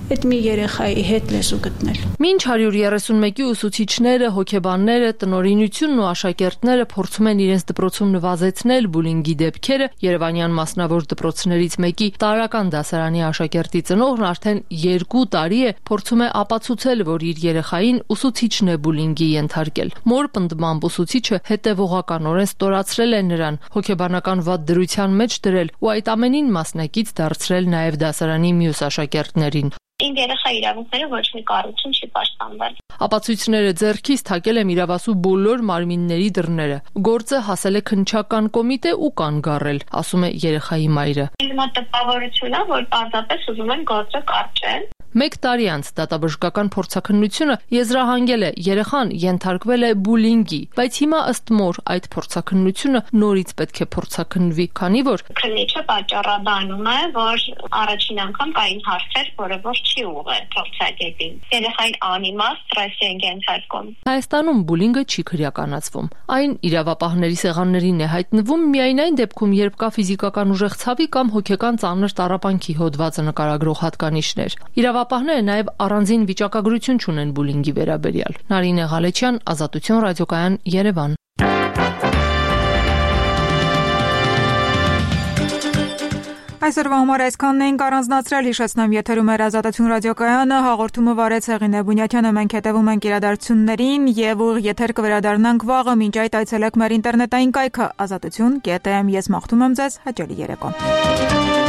այդ մի երեխայի հետ լեզու գտնել։ Մինչ 131-ի ուսուցիչները, հոգեբանները, տնօրինությունն ու աշակերտները փորձում են իրենց դպրոցում նվազեցնել բուլինգի դեպքերը, Երևանյան մասնավոր դպրոցներից մեկի տարրական դասարանի աշակերտի ծնողն արդեն 2 տարի է փորձում է ապացուցել, որ իր երեխային ուսուցիչն է բուլինգի ենթարկել։ Մոր պնդմամբ ուսուցիչը հետևողականորեն ստորացրել է նրան, հոգեբանական վատ դրության մեջ դրել ու այդ ամենին մասնակից դարձրել նաև դասարանի մյուս աշակերտներին։ Իմ երեխայի իրավունքները ոչ մի կառույցում չի պաշտպանվել։ Ապացույցները ձեռքից թակել եմ իրավասու բոլոր մարմինների դռները։ Գործը հասել է քննչական կոմիտե ու կանգ առել, ասում է երեխայի մայրը։ Իմ մոտ տպավորություն է, որ պարզապես ուզում են գործը կարճել։ 1 տարի անց դատաբժշկական փորձաքննությունը եզրահանգել է երեխան ենթարկվել է բուլինգի, բայց հիմա ըստ մոր այդ փորձաքննությունը նորից պետք է փորձաքննվի, քանի որ քննիչը պատճառաբանում է, որ առաջին անգամ կային հարցեր, որը որ չի ուղղել փորձագետին։ Երեխային անիմաստ ստրեսի են ենթարկում։ Հայաստանում բուլինգը չի քրեականացվում։ Այն իրավապահների սեղաններին է հայտնվում միայն այն դեպքում, երբ կա ֆիզիկական ուժեղ ցավի կամ հոգեկան ծանր տառապանքի հոդվածը նկարագրող հատկանիշներ։ Իրավապահները նաև առանձին վիճակագրություն չունեն բուլինգի վերաբերյալ։ Նարինե Ղալեչյան, Ազատություն ռադիոկայան, Երևան։ Այսօրվա համար այսքանն էինք առանձնացրել, հիշեցնեմ եթերում էր Ազատություն ռադիոկայանը, հաղորդումը վարեց Հեղինե Բունյաթյանը, մենք հետևում ենք իրադարձություններին եւ ուղիղ եթեր կվերադառնանք վաղը, մինչ այդ այցելեք մեր ինտերնետային կայքը azatutyon.am, ես մաղթում եմ ձեզ հաճելի երեկո։